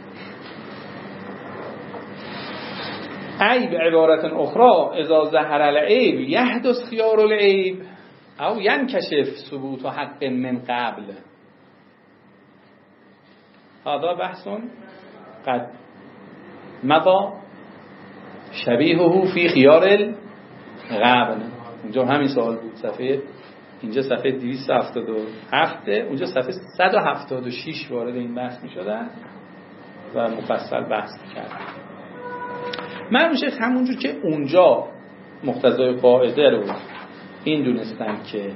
عیب عبارت اخرى اذا ظهر العیب یحدث خیار العیب او ینکشف ثبوت حق من قبل. هذا بحث قد مضى شبیهه فی خیار القبل. اونجا همین سوال بود، صفحه اینجا صفحه دویست و هفتاد و هفت، اونجا صفحه صد و هفتاد و شش وارد این بحث می شدن و مفصل بحث می‌کردن. من میشه همونجور که اونجا مقتضای قاعده رو این دونستن که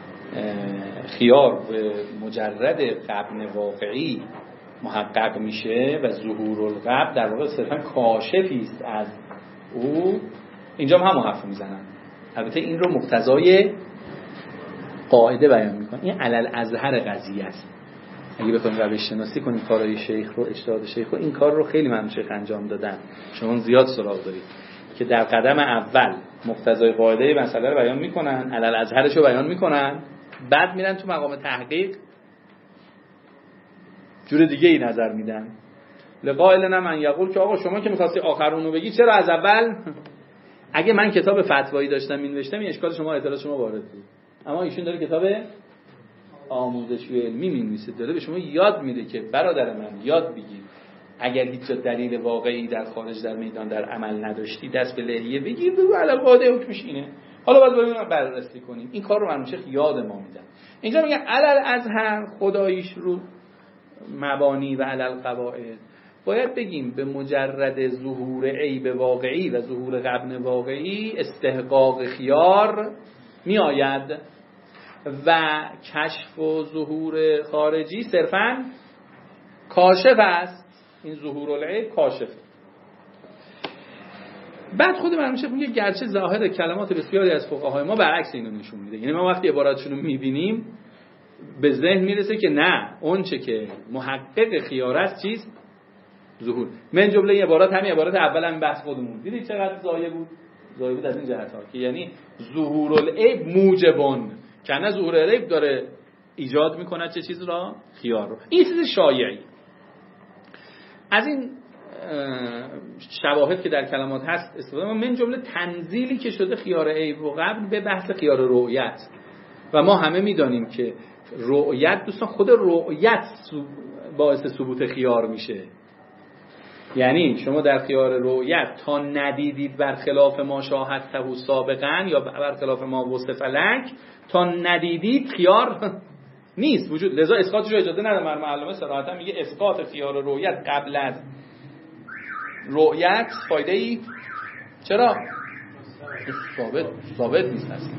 خیار به مجرد غبن واقعی محقق میشه و ظهور الغبن در واقع صرفا کاشفی است از او، اینجا هم همون حرف میزنن. البته این رو مقتضای قاعده بیان میکنن، این علل ازهر قضیه است. اگه بخوایم روش شناسی کنیم کارهای شیخ رو، اجتهاد شیخ رو، این کار رو خیلی من شیخ انجام دادن، شما زیاد سراغ دارید که در قدم اول مقتضای قاعده مسئله رو بیان میکنن، علل ازهرش رو بیان میکنن، بعد میرن تو مقام تحقیق جور دیگه ای نظر میدن. لقائلنا من یقول که آقا شما که می‌خواستی آخرون رو بگی چرا از اول؟ اگه من کتاب فتوایی داشتم می‌نوشتم این اشکال شما اعتراض شما وارد بود، اما ایشون داره کتاب آموزشی علمی می‌نویسه، داره به شما یاد میده که برادر من یاد بگیر، اگر هیچ دلیل واقعی در خارج در میدان در عمل نداشتی دست به لحیه بگیر، بگو علی القاعده حکمش اینه، حالا باید ببینیم بررسی کنیم. این کار رو من شیخ یاد ما میدن. اینجا میگه علل ازهر خداییش رو مبانی و علل قواعد، باید بگیم به مجرد ظهور عیب واقعی و ظهور غبن واقعی استحقاق خیار می آید و کشف و ظهور خارجی صرفاً کاشف است. این ظهور العیب کاشف. بعد خود من میشه میگه گرچه ظاهر کلمات بسیاری از فقهای ما برعکس اینو نشون میده، یعنی ما وقتی عباراتشون رو میبینیم به ذهن میرسه که نه، اون چه که محقق خیار است چیست؟ ظهور. من جمله عبارات همین عبارات اول هم بحث خودمون دیدید چقدر زایه بود؟ زایه بود از این جهت ها که یعنی ظهور العیب موجبون، که نه ظهور العیب داره ایجاد میکنه چه چیز را؟ خیار رو. این چیز شایعی. از این شواهد که در کلمات هست استفاده ما، من جمله تنزیلی که شده خیار عیب و قبل به بحث خیار رؤیت، و ما همه میدانیم که رؤیت دوستان خود رؤیت باعث ثبوت خیار میشه. یعنی شما در خیار رؤیت تا ندیدید برخلاف ما شاهدته سابقا یا برخلاف ما وصف لک، تا ندیدید خیار نیست وجود، لذا اسقاطش رو اجازه نداره. مرحوم علامه صراحتا میگه اسقاط خیار رؤیت قبل از رؤیت فایده ای چرا؟ ثابت ثابت نیست اصلا.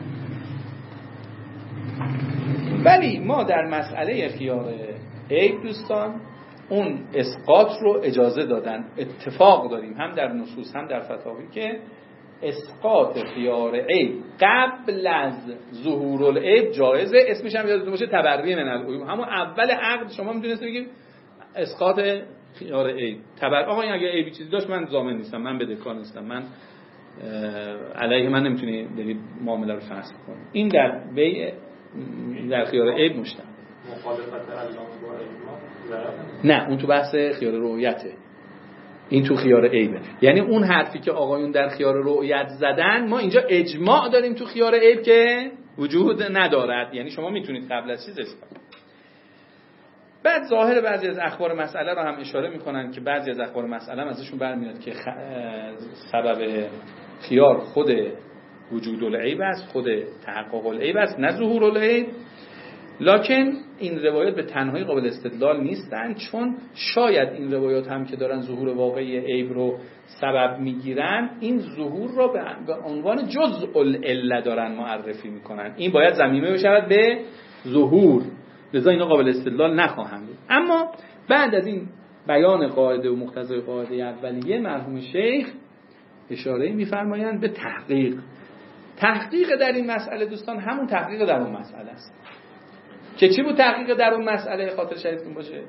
ولی ما در مسئله خیار عیب دوستان اون اسقاط رو اجازه دادن، اتفاق داریم هم در نصوص هم در فتاوی که اسقاط خیار عیب قبل از ظهور العیب جایزه. اسمش هم یادتون باشه تبری من العیوب، همون اول عقد شما میتونید بگید اسقاط خیار عیب. تبر آقا این اگه عیبی چیزی داشت من ضامن نیستم، من بدهکار نیستم، من علیه من نمیتونی بگید معامله رو فسخ کنی. این در بیع در خیار عیب مشتم مخالفت علامه با نه، اون تو بحث خیار رؤیته، این تو خیار عیبه. یعنی اون حرفی که آقایون در خیار رؤیت زدن ما اینجا اجماع داریم تو خیار عیب که وجود ندارد، یعنی شما میتونید قبل از چیز اسقاط. بعد ظاهر بعضی از اخبار مسئله رو هم اشاره میکنن که بعضی از اخبار مسئله ازشون برمیاد که خ... سبب خیار خود وجود العیب است، خود تحقق العیب است، نه ظهور العیب. لکن این روایات به تنهایی قابل استدلال نیستن، چون شاید این روایات هم که دارن ظهور واقعی عیب رو سبب میگیرن، این ظهور رو به عنوان جزء العله دارن معرفی میکنن، این باید ضمیمه بشود به ظهور، لذا اینا قابل استدلال نخواهند بود. اما بعد از این بیان قاعده و مقتضای قاعده اولیه مرحوم شیخ اشاره می‌فرمایند به تحقیق. تحقیق در این مسئله دوستان همون تحقیق در اون مسئله است که چی بود تحقیق در اون مسئله؟ خاطر شریفتون باشه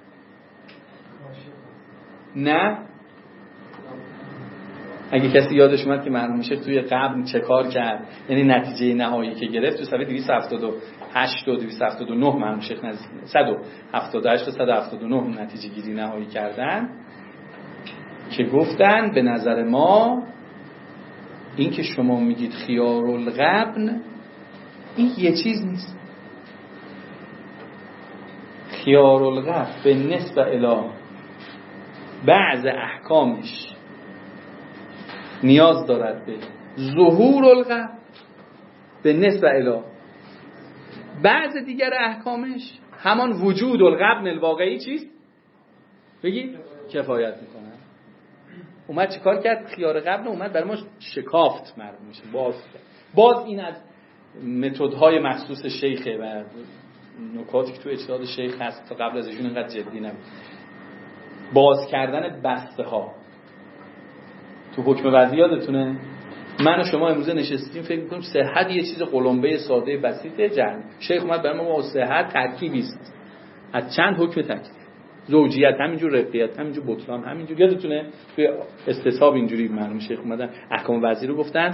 نه اگه کسی یادش اومد که مرحوم شیخ توی قبل چه کار کرد، یعنی نتیجه نهایی که گرفت تو صفحه دویست و هفتاد و هشت و دویست و هفتاد و نه مرحوم شیخ نزدیک صد و هفتاد و هشت و صد و هفتاد و نه نتیجه گیری نهایی کردن که گفتن به نظر ما این که شما میگید خیار الغبن این یه چیز نیست. خیار الغبن به نسبت الی بعض احکامش نیاز دارد به ظهور الغبن، به نسبت الی بعض دیگر احکامش همان وجود الغبن الواقعی چیست؟ بگید کفایت میکنه. اومد چه کار کرد؟ خیار غبن اومد برای ما شکافت مرد میشه باز کرد. باز این از متدهای مخصوص شیخه و نکاتی که تو اجتهاد شیخ هست تا قبل از ایشون اینقدر جدی نبود. باز کردن بسته ها تو حکم وضعی یادتونه من و شما امروز نشستیم فکر میکنیم صحت یه چیز قلمبه ساده بسیطه جن. شیخ اومد برای ما صحت ترکیبی است از چند حکم تکلیف، زوجیت همینجور، رقیت همینجور، بطلان همینجور. یادتونه توی استصحاب اینجوری مرحوم شیخ اومدن احکام وضعی رو گفتن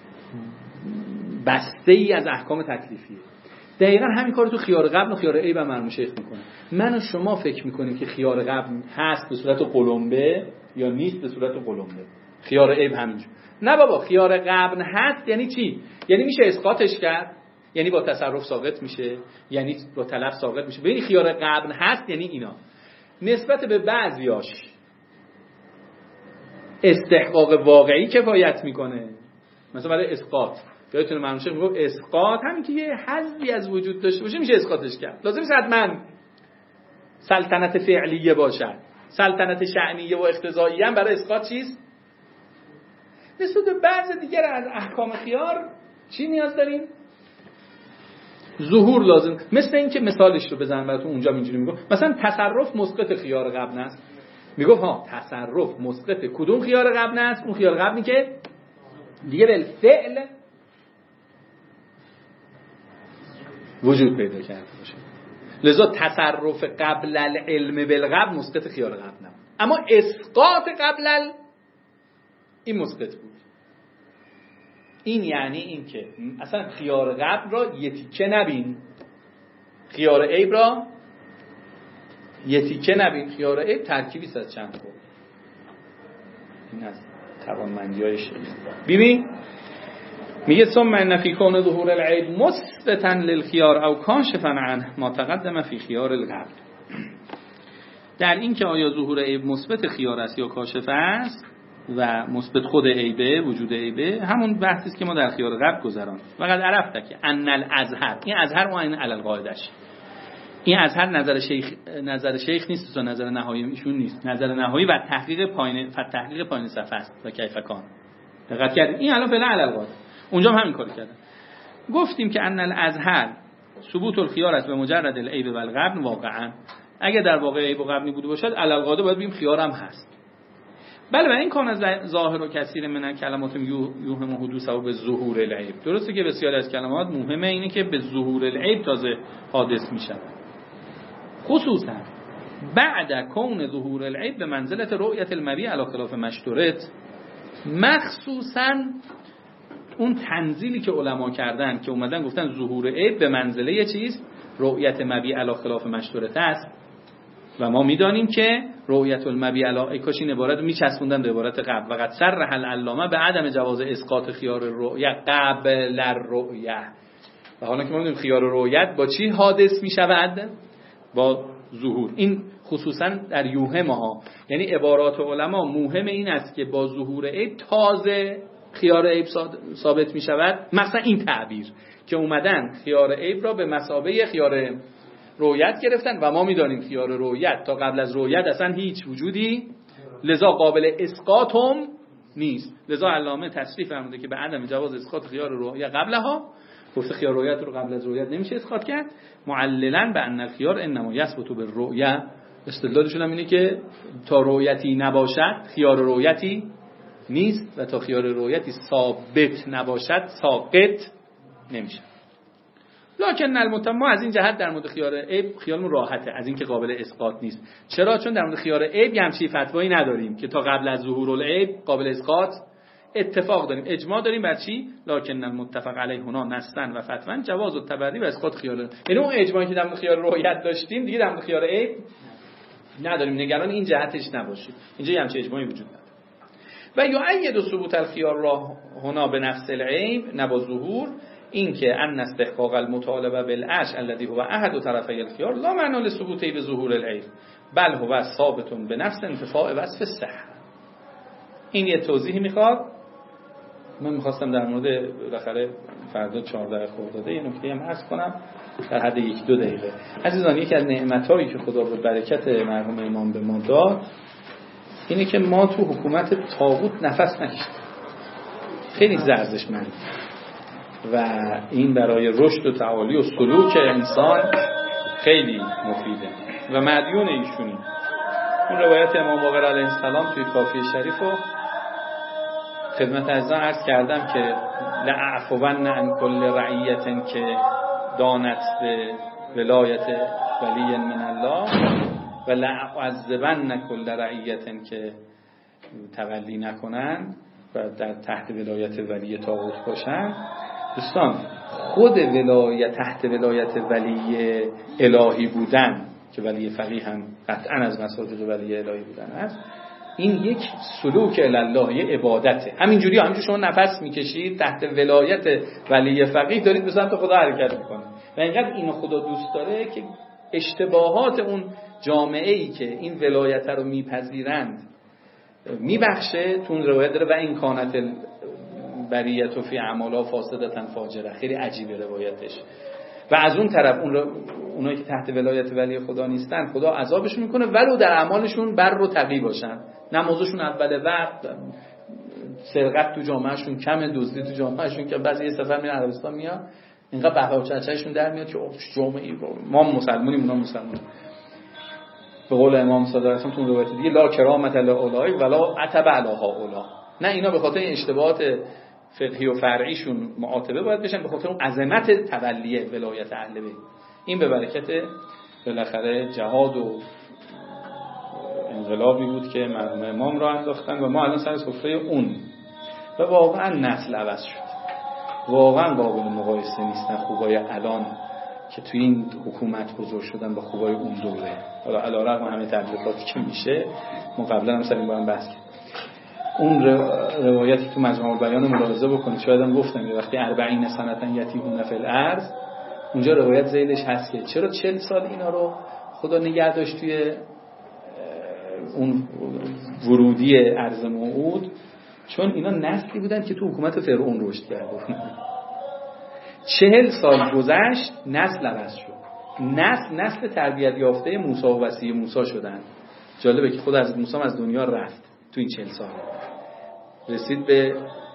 بسته ای از احکام تکلیفیه. دقیقاً همین کارو تو خیار غبن و خیار عیب هم مرحوم شیخ میکنه. من و شما فکر میکنیم که خیار غبن هست به صورت قلمبه یا نیست به صورت قلمبه. خیار عیب همینجور. نه بابا، خیار غبن هست یعنی چی؟ یعنی میشه اسقاطش کرد، یعنی با تصرف ساقط میشه، یعنی با تلف ساقط میشه. ببین خیار غبن هست یعنی اینا. نسبت به بعضیاش استحقاق واقعی کفایت میکنه. مثلا برای اسقاط یادتونه مرحوم شیخ میگه اسقاط همین که یه حظی از وجود داشته باشه میشه اسقاطش کرد. لازم نیست حتما سلطنت فعلیه باشد. سلطنت شأنیه و اقتضاییه هم برای اسقاط چیست؟ نسبت به بعض دیگر از احکام خیار چی نیاز داریم؟ ظهور لازم. مثل این که مثالش رو بزنم براتون اونجا اینجوری میگم مثلا تصرف مسقط خیار غبن است. میگه ها تصرف مسقط کدوم خیار غبن است؟ اون خیار غبنی که دیگه بالفعل وجود پیدا کرده باشه. لذا تصرف قبل العلم بالغبن مسقط خیار غبن نبود، اما اسقاط قبل ال... این مسقط بود. این یعنی این که اصلا خیار غبن را یه تیکه نبین، خیار عیب را یه تیکه نبین. خیار عیب ترکیبی است از چند خور. این از توانمندی‌های شیخ. ببین میگه ثم ان فی کون ظهور العیب مثبتا للخیار او کاشفا عنه ما تقدم فی خیار الغبن. در این که آیا ظهور عیب مثبت خیار است یا کاشف است و مثبت خود عیبه، وجود عیبه، همون بحثی است که ما در خیار غبن گذران. فقط عرفت که ان الازهر، این ازهر ما این علی القاعدهش، این ازهر نظر شیخ نظر شیخ نیست و نظر نهایی ایشون نیست، نظر نهایی و تحقیق پایین و تحقیق پایین صفحه است و کیف کان. دقت کردید این الان فعلا علی القاعده، اونجا هم همین کارو کردن. گفتیم که ان الازهر ثبوت الخيار است به مجرد العیب و الغبن واقعا. اگه در واقع عیب و غبنی بوده باشد علی القاعده باید بگیم خیار هم هست. بله و این کان از ظاهر و کثیر من کلمات یوهم حدوث و به ظهور العیب. درسته که بسیاری از کلمات مهمه اینه که به ظهور العیب تازه حادث میشن، خصوصا بعد کون ظهور العیب به منزلت رؤیت المبی علی خلاف مشترط. مخصوصا اون تنزیلی که علما کردن که اومدن گفتن ظهور عیب به منزله یه چیز رؤیت مبی علی خلاف مشترط است و ما میدانیم که رؤیت المبی علی ای کاش این عبارت رو میچسبوندن به عبارت قبل. وقت صرح العلامه به عدم جواز اسقاط خیار الرؤیه قبل الرؤیه. و حالا که ما میدونیم خیار الرؤیت با چی حادث میشود؟ با ظهور. این خصوصا در یوهم ها، یعنی عبارات علما موهم این است که با ظهور عیب تازه خیار عیب ثابت می شود. مثلا این تعبیر که اومدن خیار عیب را به مثابه خیار رؤیت گرفتن و ما می دانیم خیار رؤیت تا قبل از رؤیت اصلا هیچ وجودی، لذا قابل اسقاط هم نیست. لذا علامه تصریح فرموده که به عدم جواز اسقاط خیار رؤیت قبلها، گفته خیار رؤیت رو قبل از رؤیت نمیشه اسقاط کرد، معللا به ان الخیار انما یثبت بالرؤیه استدلالشون هم اینه که تا رؤیتی نباشد خیار رؤیتی نیست و تا خیار رؤیتی ثابت نباشد ساقط نمیشه. لکن المتم ما از این جهت در مورد خیار عیب خیالمون راحته از این که قابل اسقاط نیست. چرا؟ چون در مورد خیار عیب همچین فتوایی نداریم که تا قبل از ظهور العیب قابل اسقاط. اتفاق داریم، اجماع داریم بر چی؟ لکن المتفق علیه هنا نصا و فتوا جواز التبری و اسقاط خیال. یعنی اون اجماعی که در مورد خیار رؤیت داشتیم دیگه در مورد خیار عیب نداریم، نگران این جهتش نباشید. اینجا همچین اجماعی وجود نداره. و یؤید ثبوت الخیار را هنا به نفس العیب نبا ظهور، این که ان استحقاق المطالبه بالعش الذي هو احد طرفي الخيار لا معنى لثبوته بظهور العیب بل هو ثابت به نفس انتفاع وصف الصحه. این یه توضیحی میخواد. من میخواستم در مورد بالاخره فردا چهارده خرداده یه نکته هم عرض کنم در حد یک دو دقیقه. عزیزان، یکی از نعمتایی که خدا به برکت مرحوم امام به ما داد اینه که ما تو حکومت طاغوت نفس نکشیدیم. خیلی ارزشمند و این برای رشد و تعالی و سلوک انسان خیلی مفیده و مدیون ایشونی. اون روایت امام باقر علیه السلام توی کافی شریف رو خدمت عزیزان عرض کردم که لأعفون عن کل رعیت که دانت به ولایت ولی من الله و لأعذبن کل رعیت که تولی نکنن و در تحت ولایت ولی طاغوت باشن. دوستان، خود ولایت تحت ولایت ولی الهی بودن که ولی فقیه هم قطعا از مصادیق ولی الهی بودن است، این یک سلوک الله، یه عبادته. همینجوری همینجور شما نفس میکشید تحت ولایت ولی فقیه دارید به سمت خدا حرکت میکنید و اینقدر اینو خدا دوست داره که اشتباهات اون جامعه‌ای که این ولایت رو میپذیرند میبخشه. تون روایت داره و این کانت بریت و فی اعمالها فاسدتن فاجره. خیلی عجیبه روایتش. و از اون طرف اون رو اونایی که تحت ولایت ولی خدا نیستن خدا عذابشون میکنه ولو در اعمالشون بر و تقی باشن. نمازشون اول وقت، سرقت تو جامعهشون کمه، دزدی تو جامعهشون که بعضی یه سفر میرن عربستان میاد اینقدر بهبه و چهچهشون در میاد که جامعه ما مسلمونیم اونا مسلمون. به قول امام صادق علیه السلام تو روایت دیگه لا کرامت الاولای ولا عتب علیها اولا. نه اینا به خاطر اشتباهات فقهی و فرعیشون معاتبه باید بشن، به خاطر اون عظمت تولی ولایت اهل بیت. این به برکت بالاخره جهاد و انقلابی بود که مرحوم امام را انداختن و ما الان سر سفره اون و واقعا نسل عوض شد. واقعا قابل مقایسه نیستن خوبای الان که توی این حکومت بزرگ شدن با خوبای اون دوره. حالا علیرغم همه تبلیغاتی که میشه، ما قبلا هم سر این با هم بحث کردیم. اون روایتی تو مجموع البیان ملاحظه بکنید، شاید هم گفتم یه وقتی اربعین سنتن یتیمون فی الارض، اونجا روایت زیلش هست که چرا چهل سال اینا رو خدا نگه داشت توی اون ورودی ارض موعود؟ چون اینا نسلی بودن که تو حکومت فرعون رشد کرده. چهل سال گذشت نسل عوض شد. نسل نسل تربیت یافته موسی و وصی موسی شدن. جالبه که خود از موسی از دنیا رفت تو این چهل سال، رسید به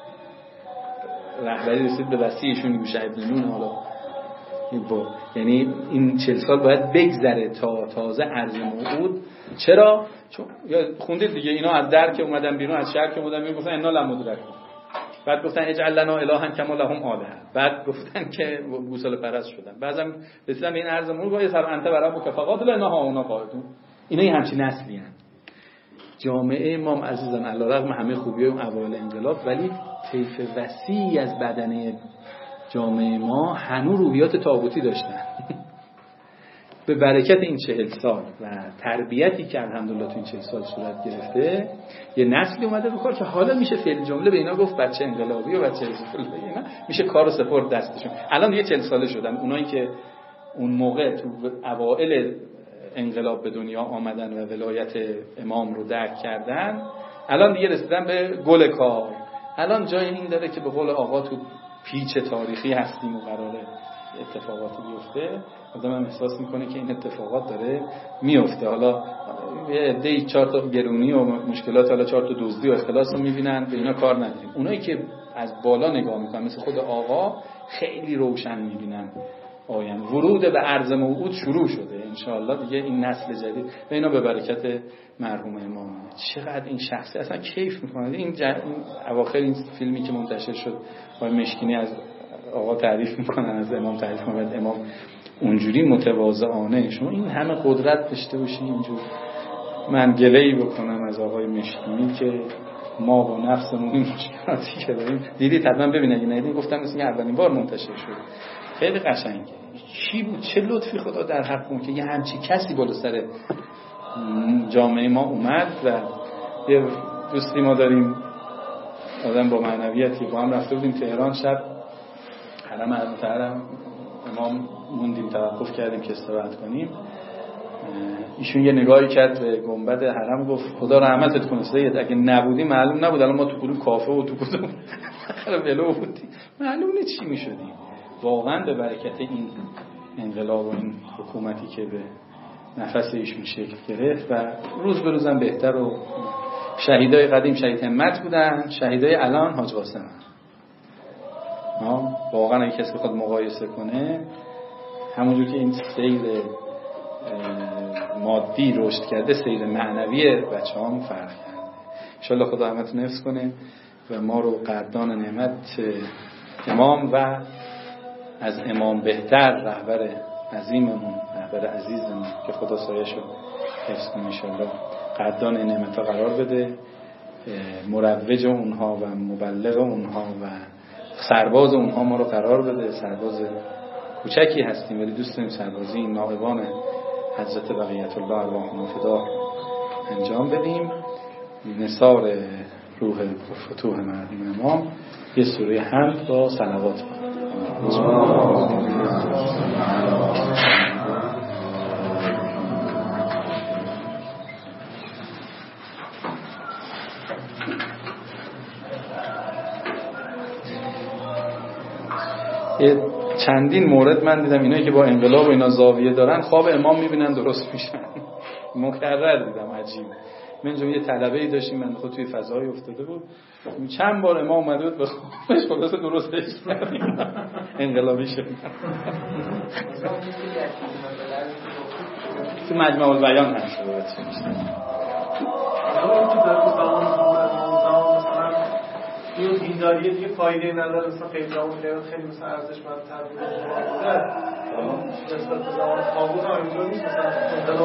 رهبری، رسید به وصیشون یوشع ابن نون. حالا با یعنی این چهل سال باید بگذره تا تازه ارض موعود. چرا؟ چون یا خوندید دیگه اینا از در که اومدن بیرون، از شهر که اومدن بیرون، گفتن انا لمدرک. بعد گفتن اجعل لنا الها کما لهم آلهه. بعد گفتن که گوساله پرست شدن. بعضم رسیدن به این ارض موعود با سر انت برا مکفقات لنا ها اونا قاعدون. اینا این همچین نسلی ان. جامعه ما عزیزان علیرغم همه خوبیای اون اوایل انقلاب، ولی طیف وسیعی از بدنه جامعه ما هنوز روحیات طاغوتی داشتن. به برکت این چهل سال و تربیتی که الحمدلله تو این چهل سال صورت گرفته، یه نسلی اومده به کار که حالا میشه فعل جمله به اینا گفت بچه انقلابی و بچه حزب الله. اینا میشه کارو سپرد دستشون. الان دیگه چهل ساله شدن. اونایی که اون موقع تو اوائل انقلاب به دنیا آمدن و ولایت امام رو درک کردن، الان دیگه رسیدن به گل کار. الان جای این داره که به قول آقا تو پیچ تاریخی هستیم و قراره اتفاقاتی بیفته. آدم هم احساس میکنه که این اتفاقات داره میفته. حالا یه عده‌ای چهار تا گرونی و مشکلات، حالا چهار تا دزدی و اختلاس رو میبینن، به اینا کار نداریم. اونایی که از بالا نگاه میکنن مثل خود آقا خیلی روشن میبینن آینده. ورود به ارض موعود شروع شده انشاءالله دیگه این نسل جدید و اینا به برکت مرحوم امام. چقدر این شخصی اصلا کیف میکنه. این, ج... این اواخر این فیلمی که منتشر شد آقای مشکینی از آقا تعریف میکنن، از امام تعریف میکنن، امام اونجوری متواضعانه شما این همه قدرت داشته باشی اینجور. من گله‌ای بکنم از آقای مشکینی که ما با نفسمون این مشکلاتی که داریم دیدید حتما ببینید، اگه ندیدید گفتم مثل که اولین بار منتشر شد. خیلی قشنگه. چی بود چه لطفی خدا در حقمون که یه همچی کسی بالا سر جامعه ما اومد. و یه دوستی ما داریم آدم با معنویتی، با هم رفته بودیم تهران، شب حرم مطهرم امام موندیم، توقف کردیم که استراحت کنیم. ایشون یه نگاهی کرد به گنبد حرم، گفت خدا رحمتت کنه سید، اگه نبودی معلوم نبود الان ما تو کدوم کافه و تو کدوم ولو بودیم، معلومه چی میشدیم. واقعا به برکت این انقلاب و این حکومتی که به نفس ایشون شکل گرفت و روز به روزم بهتر. و شهیدای قدیم شهید همت بودن، شهیدای الان حاج قاسم. ها واقعا اگه کسی بخواد مقایسه کنه، همونجور که این سیر مادی رشد کرده، سیر معنوی بچه‌هام فرق کرده. ان شاءالله خدا رحمتتون حفظ کنه و ما رو قدردان نعمت امام و از امام بهتر رهبر عظیممون، رهبر عزیزمون که خدا سایه‌شو حفظ کنه ان شاءالله قدردان نعمت‌ها قرار بده، مروج اونها و مبلغ اونها و سرباز اونها ما رو قرار بده. سرباز کوچکی هستیم ولی دوست داریم سربازی این نائبان حضرت بقیت الله ارواحهم فدا انجام بدیم. نثار روح فتوح مرحوم امام یه سوره حمد با صلوات چندین مورد من دیدم اینایی که با انقلاب و اینا زاویه دارن خواب امام میبینن درست میشن. مکرر دیدم، عجیب. من جمعه یه طلبه‌ای داشتیم، من خود توی فضای افتاده بود، چند بار امام اومده بود به خوابش خلاص درستش کردیم انقلابی شد. تو مجمع البیان هست روایت میشه. این دینداریه دیگه فایده نداره، مثلا قیبله اون خیلی مثلا ارزشمندتر بوده. نسبت به زمان طاغوت هم اینجوری نیست، مثلا انقلاب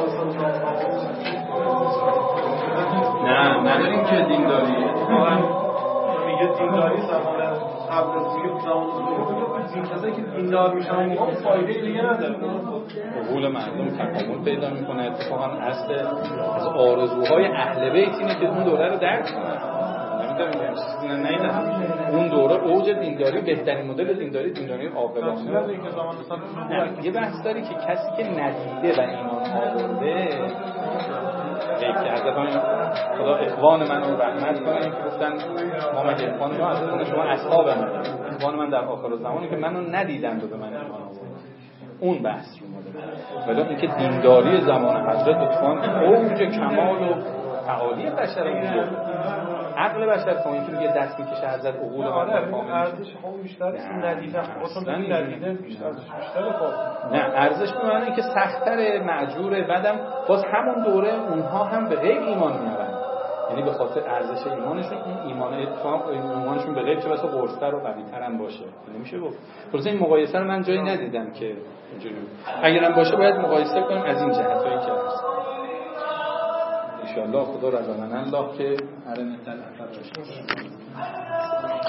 نه نداریم که دینداریه. واقعا میگه دینداری زمان قبل از دیگه زمان این کسایی که دیندار میشن اون فایده دیگه نداره. قبول مردم تکامل پیدا میکنه. اتفاقا اصل از آرزوهای اهل بیت اینه که اون دوره رو درک کنن. اون دوره اوج دینداری، بهترین مدل دینداری دینداری عاقلانه. یه بحث داری که کسی که ندیده و ایمان آورده غیب کرده، خدا اخوان من رو رحمت کنه که گفتن ما مگه اخوان ما از شما اصحاب من، اخوان من در آخر زمانی که منو ندیدن و به من ایمان آورده. اون بحث رو مدل ولی اینکه دینداری زمان حضرت اتفاقا اوج کمال و تعالی بشر بود. عقل بشر پایین که میگه دست میکشه حضرت عقول ما در کامل ارزش خب بیشتر است ندیدن، خودتون ندیدن بیشتر بیشتر خب نه ارزش به معنی که سخت‌تر معجوره. بعدم باز همون دوره اونها هم به غیب ایمان میارن، یعنی به خاطر ارزش ایمانشون اون ایمان اتفاق ایمانشون به غیب چه بسا قرص‌تر و قوی‌تر هم باشه. نمیشه گفت خلاص این مقایسه رو من جایی ندیدم که اینجوری. اگرم باشه باید مقایسه کنیم از این جهتایی که هست. ان شاء الله خدا رضا من الله که هر نتل اثر باشه.